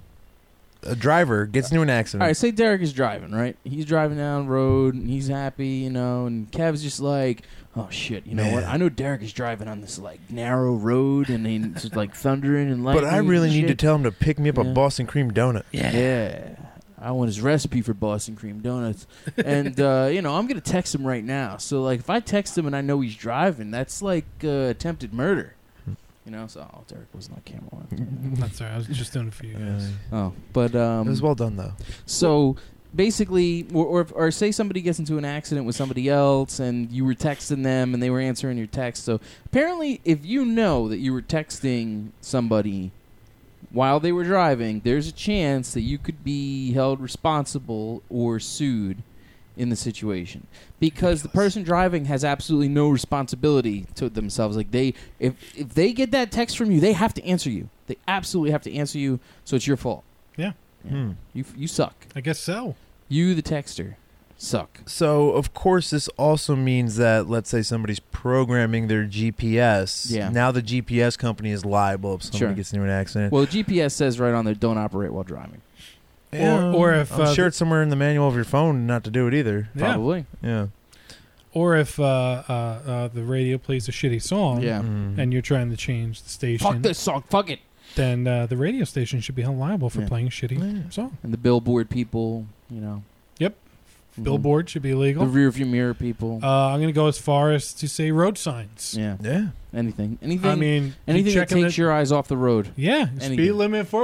a driver gets into an accident, All right, say Derek is driving, right? He's driving down the road, and he's happy, you know, and Kev's just like, oh, shit, you know Man. what? I know Derek is driving on this, like, narrow road, and it's just, like, thundering and lightning. but I really and need to shit. tell him to pick me up a Yeah. Boston cream donut. Yeah. I want his recipe for Boston cream donuts. And, uh, you know, I'm going to text him right now. So, like, if I text him and I know he's driving, that's like uh, attempted murder. You know, so oh, Derek wasn't on camera. That's all right. I was just doing it for you guys. Oh, but um, It was well done, though. So basically, or, or or say somebody gets into an accident with somebody else, and you were texting them, and they were answering your text. So apparently, if you know that you were texting somebody while they were driving, there's a chance that you could be held responsible or sued in the situation, because the person driving has absolutely no responsibility to themselves. Like, they, if if they get that text from you, they have to answer you. They absolutely have to answer you. So it's your fault. Yeah. Hmm. You you suck. I guess so. You, the texter, suck. So, of course, this also means that, let's say somebody's programming their G P S. Yeah. Now the G P S company is liable if somebody Sure. gets into an accident. Well, G P S says right on there, don't operate while driving. Yeah, or if, I'm uh, sure it's somewhere in the manual of your phone not to do it either. Yeah. Probably. Yeah. Or if uh, uh, uh, the radio plays a shitty song, Yeah. Mm. and you're trying to change the station, Fuck this song. Fuck it. then uh, the radio station should be held liable for Yeah. playing a shitty song. And the billboard people, you know. Yep. Mhm. Billboard should be illegal. The rear view mirror people. Uh, I'm going to go as far as to say road signs. yeah. Yeah. Anything. Anything. I mean, anything you that checking takes the- your eyes off the road. Yeah. Anything. Speed limit for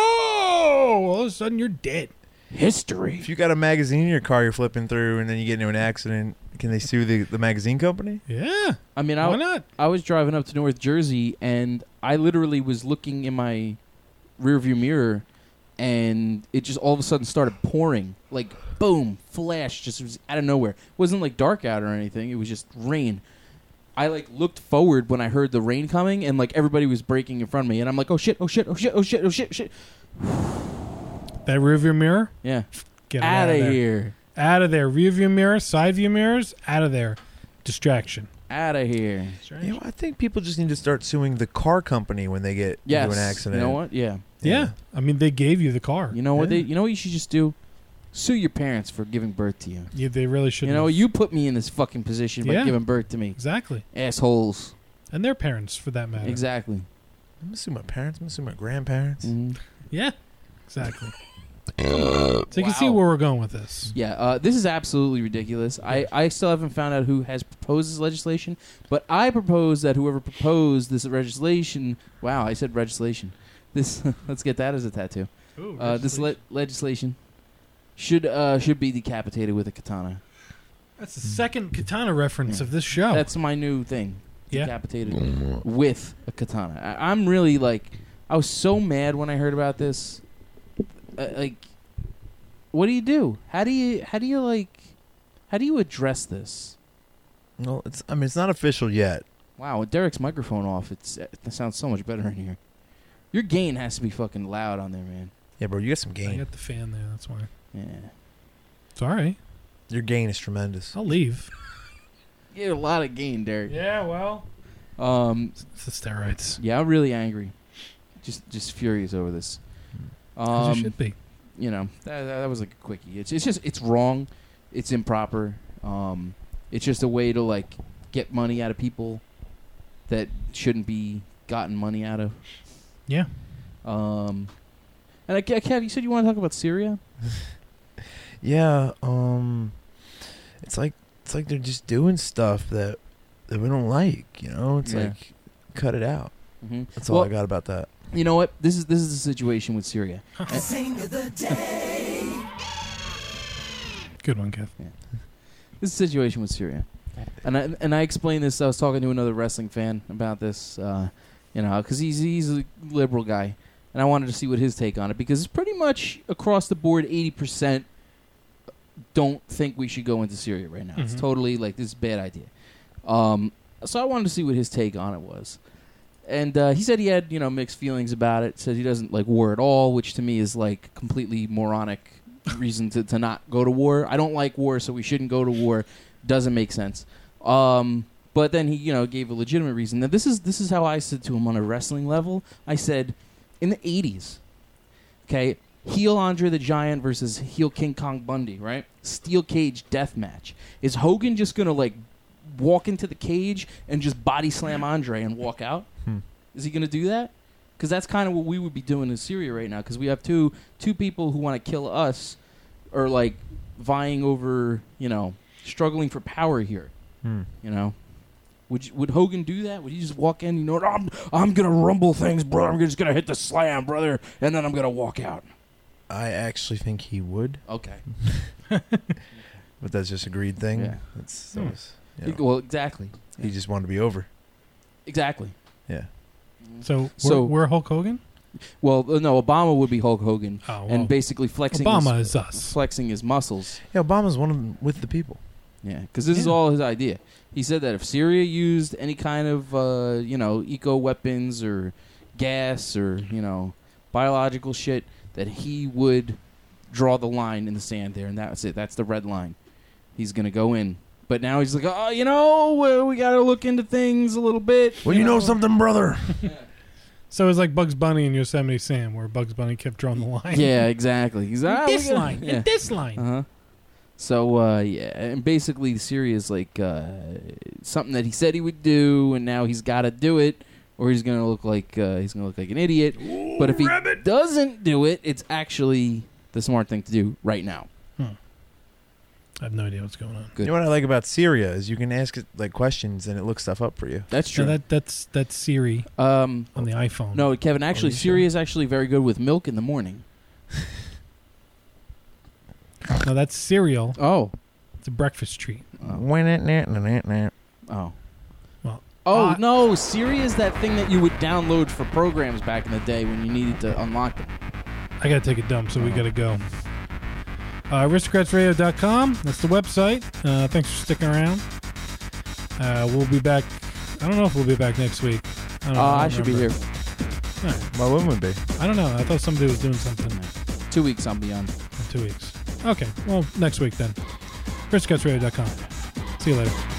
whoa! All of a sudden, you're dead. History. If you got a magazine in your car you're flipping through and then you get into an accident, can they sue the, the magazine company? Yeah. I mean, I, Why not? I was driving up to North Jersey, and I literally was looking in my rearview mirror, and it just all of a sudden started pouring. Like, boom, flash, just was out of nowhere. It wasn't, like, dark out or anything. It was just rain. I, like, looked forward when I heard the rain coming, and, like, everybody was braking in front of me. And I'm like, oh, shit, oh, shit, oh, shit, oh, shit, oh, shit, shit. That rear view mirror? Yeah. Get it Out out of there. here. Out of there. Rear view mirror, side view mirrors, out of there. Distraction. Out of here. You know, I think people just need to start suing the car company when they get Yes. into an accident. You know what? Yeah. Yeah. I mean, they gave you the car. You know what? Yeah. They, you know what you should just do? Sue your parents for giving birth to you. Yeah, they really should. You know, you put me in this fucking position by Yeah. giving birth to me. Exactly. Assholes. And their parents, for that matter. Exactly. I'm assuming my parents. I'm assuming my grandparents. Mm-hmm. Yeah, exactly. So you can see where we're going with this. Yeah, uh, this is absolutely ridiculous. I, I still haven't found out who has proposed this legislation, but I propose that whoever proposed this legislation, wow, I said legislation. This let's get that as a tattoo. Ooh, uh, this le- legislation should uh, should be decapitated with a katana. That's the second katana reference Yeah. of this show. That's my new thing. Yeah. Decapitated with a katana. I, I'm really like, I was so mad when I heard about this. Uh, like, what do you do? How do you how do you like how do you address this? Well, it's. I mean, it's not official yet. Wow, with Derek's microphone off, it's it sounds so much better in here. Your gain has to be fucking loud on there, man. Yeah, bro, you got some I gain. got the fan there. That's why. Yeah. It's all right. Your gain is tremendous. I'll leave. You get a lot of gain, Derek. Yeah, well. Um, it's the steroids. Yeah, I'm really angry. Just just furious over this. As Um, you should be. You know, that, that, that was like a quickie. It's, it's just, it's wrong. It's improper. Um, it's just a way to, like, get money out of people that shouldn't be gotten money out of. Yeah. Um, and, I, Kev, you said you want to talk about Syria? Yeah, um, it's like it's like they're just doing stuff that that we don't like. You know, it's Yeah. like cut it out. Mm-hmm. That's all Well, I got about that. You know what? This is this is the situation with Syria. And- Saint of the day. Good one, Kev. Yeah. This is the situation with Syria, and I and I explained this. I was talking to another wrestling fan about this, uh, you know, because he's he's a liberal guy, and I wanted to see what his take on it because it's pretty much across the board. Eighty percent don't think we should go into Syria right now. It's Mhm. totally like this is a bad idea. Um, so I wanted to see what his take on it was. And uh, he said he had, you know, mixed feelings about it. Said he doesn't like war at all, which to me is like completely moronic reason to, to not go to war. I don't like war, so we shouldn't go to war. Doesn't make sense. Um, but then he, you know, gave a legitimate reason. Now this is this is how I said to him on a wrestling level. I said, in the eighties, okay, heel Andre the Giant versus heel King Kong Bundy, right? Steel cage death match. Is Hogan just gonna like walk into the cage and just body slam Andre and walk out? Hmm. Is he going to do that? Because that's kind of what we would be doing in Syria right now. Because we have two two people who want to kill us, or like vying over, you know, struggling for power here. Hmm. You know, would you, would Hogan do that? Would he just walk in? You know, I'm I'm gonna rumble things, bro. I'm just gonna hit the slam, brother, and then I'm gonna walk out. I actually think he would. Okay. But that's just a greed thing. Yeah. That's, that Hmm. was, you know, Well, exactly. he just wanted to be over. Exactly. Yeah. So, So- we're, we're Hulk Hogan? Well, uh, no, Obama would be Hulk Hogan, Oh, well, and basically flexing. Obama his, is us. Flexing his muscles. Yeah, Obama's one of them with the people. Yeah, because this is Yeah. all his idea. He said that if Syria used any kind of, uh, you know, eco weapons or gas or, you know, biological shit, that he would draw the line in the sand there, and that's it. That's the red line. He's going to go in. But now he's like, oh, you know, we, we got to look into things a little bit. Well, you know something, brother? So it's like Bugs Bunny and Yosemite Sam, where Bugs Bunny kept drawing the line. Yeah, exactly. He's ah, we this gotta- line, yeah. and this line. Uh-huh. So, uh, yeah, and basically Syria is like uh, something that he said he would do, and now he's got to do it, or he's gonna look like uh, he's gonna look like an idiot. Ooh, but if he rabbit. doesn't do it, it's actually the smart thing to do right now. Hmm. I have no idea what's going on. Good. You know what I like about Syria is you can ask it like questions and it looks stuff up for you. That's So true. that that's that's Siri um, on the iPhone. no, Kevin. Actually, Alicia. Syria is actually very good with milk in the morning. no, that's cereal. Oh, It's a breakfast treat. Oh. oh. Well, Oh, uh, no, Siri is that thing that you would download for programs back in the day when you needed to unlock them. I gotta take a dump, so we gotta go. Uh, aristocrats radio dot com. That's the website. Uh, thanks for sticking around. Uh, we'll be back. I don't know if we'll be back next week. I, don't Uh, know, I, don't should be remember. here. Why wouldn't we be? I don't know. I thought somebody was doing something Two weeks I'll be on. in two weeks. Okay. Well, next week then. aristocrats radio dot com. See you later.